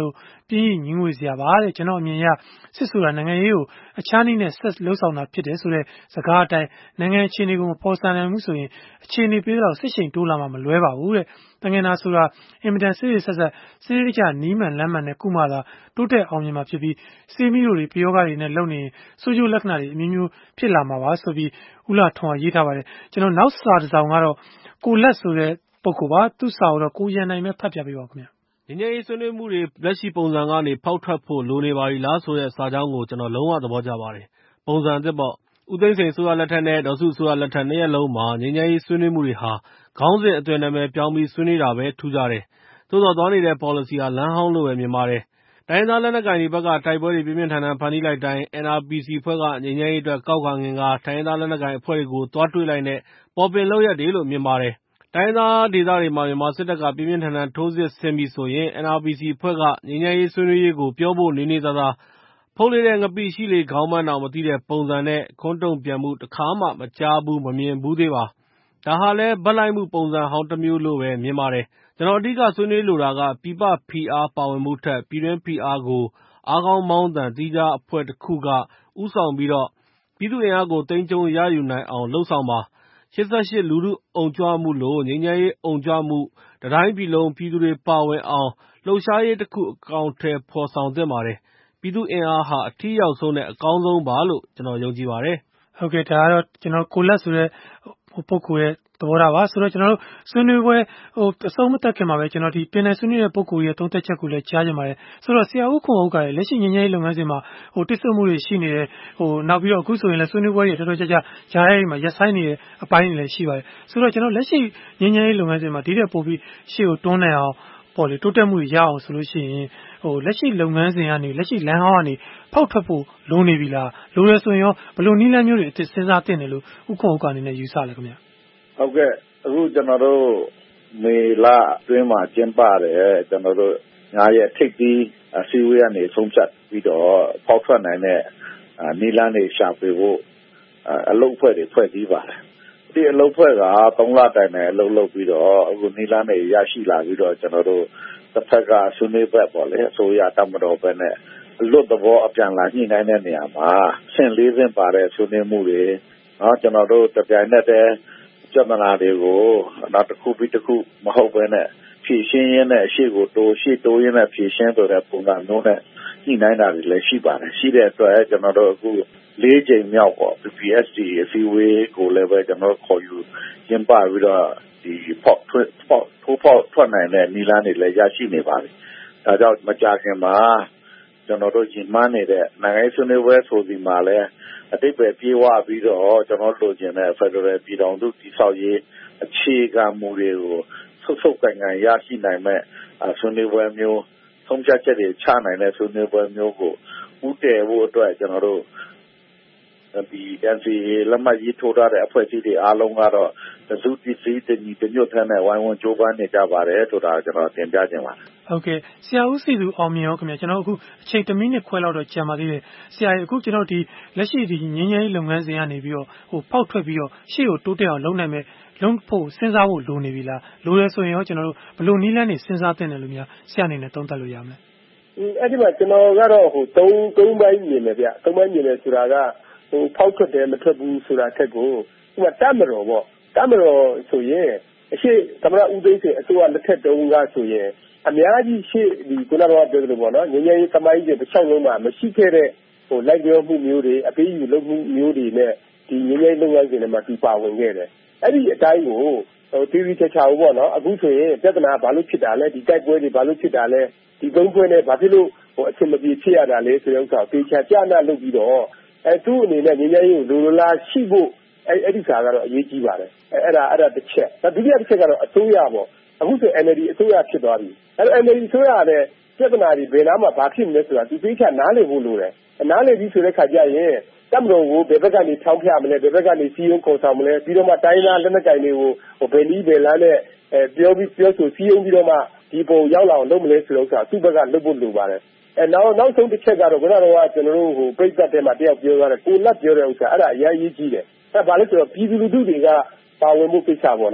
လို့ပြင်းရည်ငြင်းငွေစရာပါတဲ့ကျွန်တော်အမြင်အရစစ်ဆိုတာနိုင်ငံရေးကိုအခြားနည်းနဲ့ဆက်လှုပ်ဆောင်တာဖြစ်တယ်ဆိုတဲ့စကားအတိုင်းနိုင်ငံအခြေအနေကိုမဖော်ဆန်နိုင်ဘူးဆိုရင်အခြေအနေပေးတော့စစ်ရှိန်တိုးလာမှာမလွဲပါဘူးတဲ့တန်ငင်နာဆိုတာအင်မတန်စစ်စစ်ဆက်စစ်ရေးကြနီးမှန်လမ်းမှန်နဲ့ကုမှသာတိုးတက်အောင်မြင်မှာဖြစ်ပြီးစေမီတို့တွေပယောဂတွေနဲ့လုံနေစိုးကျိုးလက္ခဏာတွေအမျိုးမျိုးဖြစ်လာမှာပါဆိုပြီးဦးလာထွန်းကရေးထားပါတယ်ကျွန်တော်နောက်စာတစ်စောင်ကတော့ကိုလက်ဆိုတဲ့ပုဂ္ဂိုလ်ပါသူ့စာကိုတော့ကိုရန်နိုင်ပဲဖတ်ပြပေးပါဦးခင်ဗျာငြိမ်းချမ်းရေးဆွေးနွေးမှုတွေလက်ရှိပုံစံကနေဖောက်ထွက်ဖို့လိုနေပါပြီလားဆိုတဲ့စာကြောင်းကိုကျွန်တော်လုံးဝသဘောကျပါတယ်ပုံစံအသစ်ပေါ့ဦးသိန်းစိန်ဆိုရလက်ထက်နဲ့ဒေါ်စုဆိုရလက်ထက်နှစ်ရက်လုံးမှာငြိမ်းချမ်းရေးဆွေးနွေးမှုတွေဟာခေါင်းစဉ်အသွင်နာမည်ပြောင်းပြီးဆွေးနွေးတာပဲထူးခြားတယ်သို့တော်သွားနေတဲ့ policy ဟာလမ်းဟောင်းလို့ပဲမြင်ပါတယ်တိုင်းသားလက်နက်ကိုင်တွေဘက်ကတိုက်ပွဲတွေပြင်းပြင်းထန်ထန်ဖန်တီးလိုက်တိုင်း NRPC ဖွဲ့ကငြိမ်းချမ်းရေးအတွက်ကောက်ခံငင်ကတိုင်းသားလက်နက်ကိုင်အဖွဲ့တွေကိုသွားတွေ့လိုက်တဲ့ပေါ်ပင်လောက်ရတယ်လို့မြင်ပါတယ်တိုင်းသားဒေသတွေမှာမြန်မာစစ်တပ်ကပြင်းပြင်းထန်ထန်ထိုးစစ်ဆင်ပြီးဆိုရင် NRPC ဖွဲ့ကငြိမ်းချမ်းရေးဆွေးနွေးရေးကိုပြောဖို့နေနေသာသာဖုတ်လေးတဲ့ငပိရှိလေခေါင်းပန်းတော်မသိတဲ့ပုံစံနဲ့ခွန်းတုံပြန်မှုတစ်ခါမှမကြားဘူးမမြင်ဘူးသေးပါဒါဟာလည်းဗတ်လိုက်မှုပုံစံဟောင်းတစ်မျိုးလို့ပဲမြင်ပါတယ်ကျွန်တော်အဓိကဆွေးနွေးလိုတာကပြည်ပဖိအားပါဝင်မှုထက်ပြည်တွင်းဖိအားကိုအားကောင်းမောင်းတန်သီးခြားအဖွဲ့တစ်ခုကဥဆောင်ပြီးတော့ပြည်သူ့အင်အားကိုသိမ်းကျုံရယူနိုင်အောင်လှုပ်ဆောင်ပါ88လူထုအုံကြွမှုလို့ငြိမ်းချမ်းရေးအုံကြွမှုတိုင်းပြည်လုံးပြည်သူတွေပါဝင်အောင်လှုပ်ရှားရေးတစ်ခုအကောင်အထည်ဖော်ဆောင်သင့်ပါတယ်ပြည်သူ့အင်အားဟာအထီးရောက်ဆုံးနဲ့အကောင်းဆုံးပါလို့ကျွန်တော်ယုံကြည်ပါတယ်ဟုတ်ကဲ့ဒါကတော့ကျွန်တော်ကိုလက်ဆိုတဲ့ပုဂ္ဂိုလ်ရဲ့သဘောထားပါဆိုတော့ကျွန်တော်တို့ဆွေးနွေးပွဲအဆုံးမသက်ခင်မှာပဲကျွန်တော်ဒီပြင်နယ်ဆွေးနွေးတဲ့ပုဂ္ဂိုလ်ရဲ့သုံးသက်ချက်ကိုလည်းကြားကြပါတယ်ဆိုတော့ဆရာဦးခွန်ဟုတ်ကလည်းလက်ရှိငြိမ်းချမ်းရေးလုပ်ငန်းစဉ်မှာတစ်ဆို့မှုတွေရှိနေတယ်နောက်ပြီးတော့အခုဆိုရင်လည်းဆွေးနွေးပွဲတွေတော်တော်ကြာဂျားရဲတွေမှာရပ်ဆိုင်းနေတဲ့အပိုင်းတွေလည်းရှိပါတယ်ဆိုတော့ကျွန်တော်လက်ရှိငြိမ်းချမ်းရေးလုပ်ငန်းစဉ်မှာဒီတဲ့ပို့ပြီးရှေ့ကိုတွန်းနိုင်အောင်ပေါ်လေတိုးတက်မှုတွေရအောင်ဆိုလို့ရှိရင်လက်ရှိလုပ်ငန်းစဉ်ကနေလက်ရှိလမ်းဟောင်းကနေဖောက်ထွက်ဖို့လိုနေပြီလားလိုရဆိုရင်ရောဘယ်လိုနည်းလမ်းမျိုးတွေအသစ်စဉ်းစားသင့်တယ်လို့ဥက္ကဋ္ဌဥက္ကဋ္ဌအနေနဲ့ယူဆလဲခင်ဗျဟုတ်ကဲ့အခုကျွန်တော်တို့မေလအတွင်းမှာကျင်းပတယ်ကျွန်တော်တို့ညာရဲ့ထိပ်သီးအစည်းအဝေးကနေဆုံးဖြတ်ပြီးတော့ဖောက်ထွက်နိုင်တဲ့နည်းလမ်းတွေရှာဖွေဖို့အလုပ်အဖွဲ့တွေဖွဲ့စည်းပါတယ်ဒီအလုပ်အဖွဲ့က3လတိုင်နဲ့အလုပ်လုပ်ပြီးတော့အခုနည်းလမ်းတွေရရှိလာပြီးတော့ကျွန်တော်တို့တစ်ဖက်ကဆွေးနွေးဘက်ပေါ့လေအစိုးရတပ်မတော်ဘက်နဲ့အလွတ်သဘောအပြန်လာညှိနှိုင်းတဲ့နေရာမှာဆင့်လေးဆင့်ပါတဲ့ဆွေးနွေးမှုတွေကျွန်တော်တို့တပြိုင်နက်တည်းပြဿနာတွေကိုနောက်တစ်ခုပြီးတစ်ခုမဟုတ်ဘဲနဲ့ဖြည့်ရှင်းရင်းနဲ့ရှေ့ကိုတိုးရင်းနဲ့ဖြည့်ရှင်းဆိုတဲ့ပုံစံမျိုးနဲ့ညှိနှိုင်းတာတွေလည်းရှိပါတယ်ရှိတဲ့အတွက်ကျွန်တော်တို့အခု4ကြိမ်မြောက်ပေါ့ PPSD အစည်းအဝေးကိုလည်းပဲကျွန်တော်ခေါ်ယူကျင်းပပြီးတော့ဒီဖောက်ထွက်နိုင်တဲ့နည်းလမ်းတွေလည်းရရှိနေပါပြီဒါကြောင့်မကြာခင်မှာကျွန်တော်တို့ညီမနေတဲ့နိုင်ငံရေးဆွေးနွေးပွဲဆိုဒီမှာလည်းအတိတ်ပဲပြေဝပြီးတော့ကျွန်တော်တို့ကျင်တဲ့ Federal ပြည်ထောင်စုတည်ဆောက်ရေးအခြေခံမူတွေကိုဆုပ်ကိုင်ရရှိနိုင်မဲ့ဆွေးနွေးပွဲမျိုးဆုံးဖြတ်ချက်တွေချနိုင်တဲ့ဆွေးနွေးပွဲမျိုးကိုဥတည်ဖို့အတွက်ကျွန်တော်တို့ဒီ NCA လက်မှတ်ရေးထိုးထားတဲ့အဖွဲ့အစည်းတွေအားလုံးကတော့သုတိစီတညီတညွတ်ထဲနဲ့ဝိုင်းဝန်းကြိုးပမ်းနေကြပါတယ်ဆိုတာကျွန်တော်တင်ပြခြင်းပါဟုတ်ကဲ့ဆရာဦးစီသူအောင်မြင်ရောခင်ဗျာကျွန်တော်အခုအချိန်1မိနစ်ခွဲလောက်တော့ကြာပါသေးတယ်ဆရာကြီးအခုကျွန်တော်ဒီလက်ရှိဒီငင်းငယ်ရေးလုပ်ငန်းစဉ်ကနေပြီးတော့ဖောက်ထွက်ပြီးတော့ရှေ့ကိုတိုးတက်အောင်လုပ်နိုင်မယ်လုံးဖို့စဉ်းစားဖို့လိုနေပြီလားလိုရဲဆိုရင်ရောကျွန်တော်တို့ဘယ်လိုနည်းလမ်းတွေစဉ်းစားသင့်တယ်လို့များဆရာအနေနဲ့သုံးသပ်လို့ရမလဲအဲ့ဒီမှာကျွန်တော်ကတော့သုံးပိုင်းမြင်တယ်ဗျသုံးပိုင်းမြင်တယ်ဆိုတာကဖောက်ထွက်တယ်မထွက်ဘူးဆိုတာထက်ကိုဒီမှာတတ်မတော်ပေါ့တတ်မတော်ဆိုရင်အရှိသမရဦးသိန်းစိန်အစိုးရလက်ထက်တုန်းကဆိုရင်အများကြီးရှေ့ဒီခုနကပြောသလိုပေါ့နော်ငြိမ်းချမ်းရေးသမိုင်းတွေတစ်ချောင်းလုံးမှာမရှိခဲ့တဲ့လိုက်ပြောမှုမျိုးတွေအပေးယူလုပ်မှုမျိုးတွေနဲ့ဒီငြိမ်းချမ်းရေးလုပ်ငန်းစဉ်တွေမှာဒီပါဝင်ခဲ့တယ်အဲ့ဒီအတိုင်းကိုတီဗီချာချာပေါ့နော်အခုဆိုရင်ပြဿနာဘာလို့ဖြစ်တာလဲဒီတိုက်ပွဲတွေဘာလို့ဖြစ်တာလဲဒီသုံးပွဲနဲ့ဘာဖြစ်လို့အဆင်မပြေဖြစ်ရတာလဲဆိုတဲ့ဥစ္စာကိုတေချာကြနာလုပ်ပြီးတော့သူ့အနေနဲ့ငြိမ်းချမ်းရေးကိုလိုလားရှိဖို့အဲ့ဒီစာကတော့အရေးကြီးပါတယ်အဲ့ဒါတစ်ချက်ဒုတိယတစ်ချက်ကတော့အစိုးရပေါ့အခုဆို NLD အစိုးရဖြစ်သွားပြီအဲ့ NLD အစိုးရတဲ့ပြဿနာတွေဘယ်နားမှာဘာဖြစ်မလဲဆိုတာဒီသိချာနားလည်ဖို့လိုတယ်နားလည်ပြီးဆိုတဲ့ခါကျရင်တပ်မတော်ကိုဘယ်ဘက်ကနေထောင်းပြမလဲဘယ်ဘက်ကနေစီးရုံးခေါ်ဆောင်မလဲပြီးတော့မှတိုင်းသားလက်နက်ကိုင်တွေကိုဘယ်နည်းဘယ်လမ်းနဲ့ပြောဆိုစီးရုံးပြီးတော့မှဒီပုံရောက်လာအောင်လုပ်မလဲဆိုတော့သူ့ဘက်ကလုပ်ဖို့လိုပါတယ်နောက်ဆုံးတစ်ချက်ကတော့ကျွန်တော်တို့ပြိဿတ်ထဲမှာတယောက်ပြောသွားတယ်ကိုလက်ပြောတဲ့ဥစ္စာအဲ့ဒါအရေးကြီးတယ်ဘာလဲဆိုတော့ပြည်သူလူထုတွေကပါဝင်မှုကိစ္စပေါ့နော်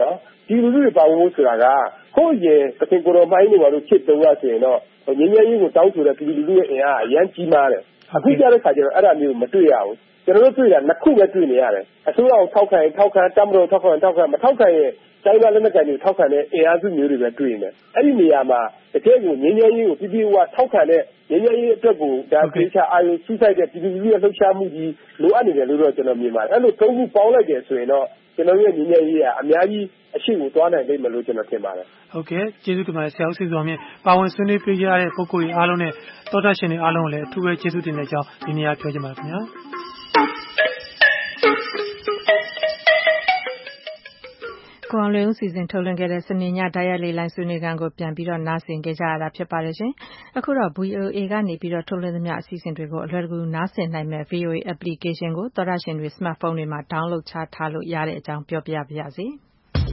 ဒီလူတွေပါဝင်ဆိုတာကကိုယ့်ရဲ့တခင်ကိုယ်တော်မိုင်းတွေပါလို့ဖြစ်တော့ဆိုရင်တော့ငင်းငင်းကြီးကိုတောင်းဆိုတဲ့ဒီလူတွေရဲ့အင်အားအရန်ကြီးမားတယ်အခုကြတဲ့ခါကျတော့အဲ့ဒါမျိုးမတွေ့ရဘူးကျွန်တော်တို့တွေ့တာနှစ်ခုပဲတွေ့နေရတယ်အစိုးရကိုထောက်ခံတမ်းမတော်ထောက်ခံမထောက်ခံရင်တိုင်းသားလက်နက်ကိုင်တွေထောက်ခံတဲ့အင်အားစုမျိုးတွေပဲတွေ့နေတယ်အဲ့ဒီနေရာမှာတကယ်ကိုငင်းငင်းကြီးကိုပြပြဝထောက်ခံတဲ့ငင်းငင်းကြီးအတွက်ကိုဒါပြေချာအာရုံစူးစိုက်တဲ့ဒီလူတွေရဲ့လှုပ်ရှားမှုကြီးလိုအပ်နေတယ်လို့တော့ကျွန်တော်မြင်ပါတယ်အဲ့လိုသုံးခုပေါင်းလိုက်တယ်ဆိုရင်တော့ကျွန်တော်ရဲ့ငင်းငင်းကြီးကအများကြီးအရှိကိုသွားနိုင်လိမ့်မယ်လို့ကျွန်တော်ထင်ပါတယ်ဟုတ်ကဲ့ကျေးဇူးတင်ပါတယ်ဆရာဦးစီစောမြင့်ပါဝင်ဆွေးနွေးပေးကြတဲ့ပုဂ္ဂိုလ်ကြီးအားလုံးနဲ့သောတာရှင်တွေအားလုံးကိုလည်းအထူးပဲကျေးဇူးတင်တဲ့အကြောင်းဒီနေ့ပြောချင်ပါတယ်ခင်ဗျာကိုအောင်လွင်ဦးစီစဉ်ထုတ်လွှင့်ခဲ့တဲ့စနေညဓာတ်ရိုက်လေလိုင်းဆွေးနွေးခန်းကိုပြန်ပြီးတော့နားဆင်ကြရတာဖြစ်ပါတယ်ရှင်။အခုတော့ VOA ကနေပြီးတော့ထုတ်လွှင့်သမျှအစီအစဉ်တွေကိုအလွယ်တကူနားဆင်နိုင်မဲ့ VOA application ကိုသောတာရှင်တွေ smartphone တွေမှာ download ချထားလို့ရတဲ့အကြောင်းပြောပြပါရစေ။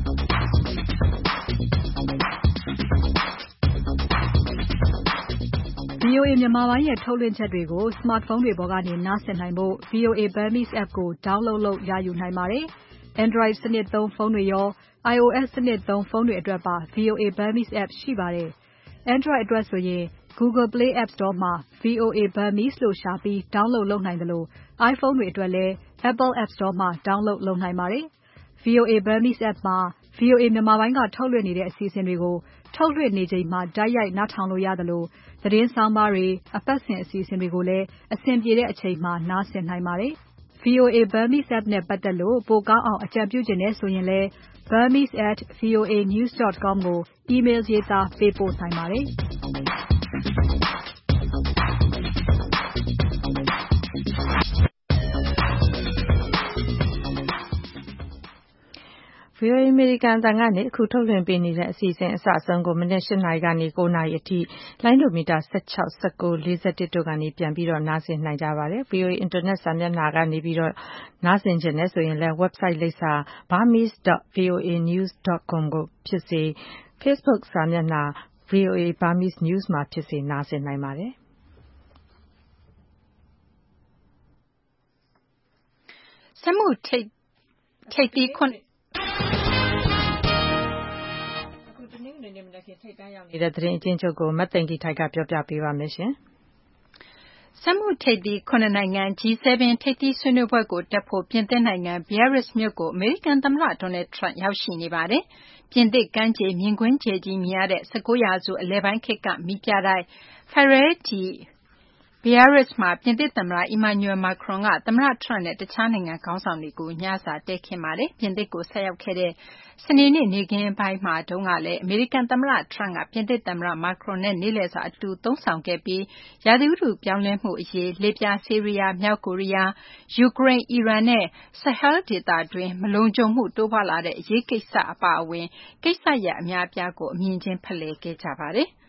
VOA မြန်မာပိုင်းရဲ့ထုတ်လွှင့်ချက်တွေကို smartphone တွေပေါ်ကနေနားဆင်နိုင်ဖို့ VOA Burmese app ကို download လုပ်ရယူနိုင်ပါတယ်။ Android စနစ်သုံးဖုန်းတွေရော iOS စနစ်သုံးဖုန်းတွေအတွက်ပါ VOA Burmese app ရှိပါတယ်။ Android အတွက်ဆိုရင် Google Play App Store မှာ VOA Burmese လို့ရှာပြီး download လုပ်နိုင်သလို iPhone တွေအတွက်လည်း Apple App Store မှာ download လုပ်နိုင်ပါတယ်။ VOA Burmese app မှာ VOA မြန်မာပိုင်းကထုတ်လွှင့်နေတဲ့အစီအစဉ်တွေကိုထုတ်လွှင့်နေချိန်မှာတိုက်ရိုက်နားထောင်လို့ရသလိုသတင်းဆောင်းပါးတွေအပတ်စဉ်အစီအစဉ်တွေကိုလည်းအဆင်ပြေတဲ့အချိန်မှာနားဆင်နိုင်ပါတယ်။ VOA Burmese app နဲ့ပတ်သက်လို့ပိုကောင်းအောင်အကြံပြုချင်တယ်ဆိုရင်လည်း burmese@voanews.com ကို email ရေးသားပေးပို့နိုင်ပါတယ်။ VOA American အသံကနေအခုထုတ်လွှင့်ပေးနေတဲ့အစီအစဉ်အစအဆုံးကိုမနက် 8 နာရီကနေ 9 နာရီအထိလိုင်းဒိုမီတာ 16, 19, 41တို့ကနေပြန်ပြီးတော့နားဆင်နိုင်ကြပါတယ်။ VOA Internet စာမျက်နှာကနေပြီးတော့နားဆင်ချင်တယ်ဆိုရင်လည်း website လိပ်စာ burmese.voanews.com ကိုဖြစ်စေ Facebook စာမျက်နှာ VOA Burmese News မှာဖြစ်စေနားဆင်နိုင်ပါတယ်။စက်မှုထိပ်သီးထိပ်တန်းရောက်နေတဲ့သတင်းအကျဉ်းချုပ်ကိုမသိင်္ဂီထိုက်ကပြောပြပေးပါမယ်ရှင်။စက်မှုထိပ်သီး9နိုင်ငံ G7 ထိပ်သီးဆွေးနွေးပွဲကိုတက်ဖို့ပြင်သစ်နိုင်ငံ Biarritz မြို့ကိုအမေရိကန်သမ္မတ Donald Trump ရောက်ရှိနေပါတယ်။ပြင်သစ်ကမ်းခြေမြင်ကွင်းကျယ်ကြီးမြင်ရတဲ့19ရာစုအလယ်ပိုင်းခေတ်ကမီးပြတိုက် Fère de Biarritz မှာပြင်သစ်သမ္မတ Emmanuel Macron ကသမ္မတ Trump နဲ့တခြားနိုင်ငံခေါင်းဆောင်တွေကိုညစာတည်းခင်းပါတယ်။ပြင်သစ်ကိုဆက်ရောက်ခဲ့တဲ့စနေနေ့နေ့ခင်းပိုင်းမှာတုန်းကလည်းအမေရိကန်သမ္မတ Trump ကပြင်သစ်သမ္မတ Macron နဲ့နေ့လည်စာအတူသုံးဆောင်ခဲ့ပြီးရာသီဥတုပြောင်းလဲမှုအရေး၊လစ်ဗျား၊ဆီးရီးယား၊မြောက်ကိုရီးယား၊ယူကရိန်း၊အီရန်နဲ့ Sahel ဒေသတွင်းမလုံခြုံမှုတိုးပွားလာတဲ့အရေးကိစ္စအပါအဝင်ကိစ္စရပ်အများအပြားကိုအမြင်ချင်းဖလှယ်ခဲ့ကြပါတယ်။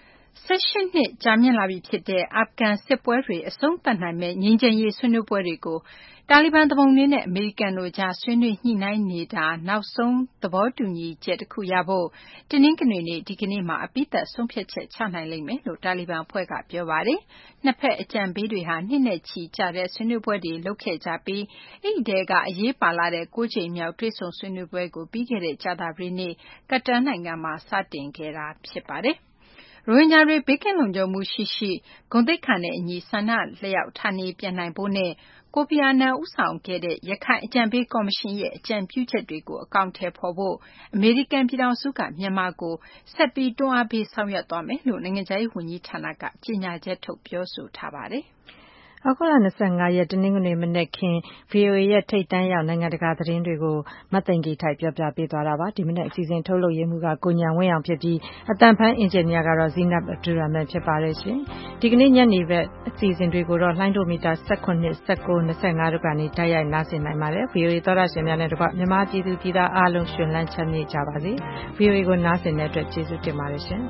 18 နှစ်ကြာမြင့်လာပြီဖြစ်တဲ့အာဖဂန်စစ်ပွဲတွေအဆုံးသတ်နိုင်မယ့်ငြိမ်းချမ်းရေးဆွေးနွေးပွဲတွေကိုတာလီဘန်သူပုန်တွေနဲ့အမေရိကန်တို့ကြားဆွေးနွေးညှိနှိုင်းနေတာနောက်ဆုံးသဘောတူညီချက်တခုရဖို့တနင်္ဂနွေနေ့ဒီကနေ့မှာအပြီးသတ်ဆုံးဖြတ်ချက်ချနိုင်လိမ့်မယ်လို့တာလီဘန်အဖွဲ့ကပြောပါတယ်။နှစ်ဖက်အကြံပေးတွေဟာနှစ်နဲ့ချီကြာတဲ့ဆွေးနွေးပွဲတွေလုပ်ခဲ့ကြပြီးအဲ့ဒီကအရေးပါလာတဲ့9ချိန်မြောက်တွေ့ဆုံဆွေးနွေးပွဲကိုပြီးခဲ့တဲ့ကြာသပတေးနေ့ကတန်နိုင်ငံမှာစတင်ခဲ့တာဖြစ်ပါတယ်။ရိုဟင်ဂျာတွေဘေးကင်းလုံခြုံမှုရှိရှိဂုဏ်သိက္ခာနဲ့အညီဆန္ဒလျောက်ဌာနေပြန်နိုင်ဖို့နဲ့ကိုဖီအာနန်ဦးဆောင်ခဲ့တဲ့ရခိုင်အကြံပေးကော်မရှင်ရဲ့အကြံပြုချက်တွေကိုအကောင်အထည်ဖော်ဖို့အမေရိကန်ပြည်ထောင်စုကမြန်မာကိုဆက်ပြီးတွန်းအားပေးဆောင်ရွက်သွားမယ်လို့နိုင်ငံခြားရေးဝန်ကြီးဌာနကကြေညာချက်ထုတ်ပြောဆိုထားပါတယ်။ဩဂုတ်လ25ရက်တနင်္ဂနွေမနက်ခင်း VOA ရဲ့ထိပ်တန်းရောက်နိုင်ငံတကာသတင်းတွေကိုမသိင်္ဂီထိုက်ပြောပြပေးသွားတာပါဒီမနက်အစီအစဉ်ထုတ်လုပ်ရေးမှူးကကိုညံဝင်းအောင်ဖြစ်ပြီးအတန်ဖန်းအင်ဂျင်နီယာကတော့ Zinab Abdulrahman ဖြစ်ပါတယ်ရှင်ဒီကနေ့ညနေဘက်အစီအစဉ်တွေကိုတော့လှိုင်းဒိုမီတာ18 19 25တို့ကနေတိုက်ရိုက်နားဆင်နိုင်ပါတယ် VOA သောတာရှင်များနဲ့တကွမြန်မာပြည်သူပြည်သားအားလုံးရှင်လန်းချမ်းမြေ့ကြပါစေ VOA ကိုနားဆင်တဲ့အတွက်ကျေးဇူးတင်ပါတယ်ရှင်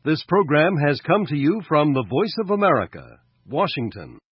This program has come to you from the Voice of America, Washington.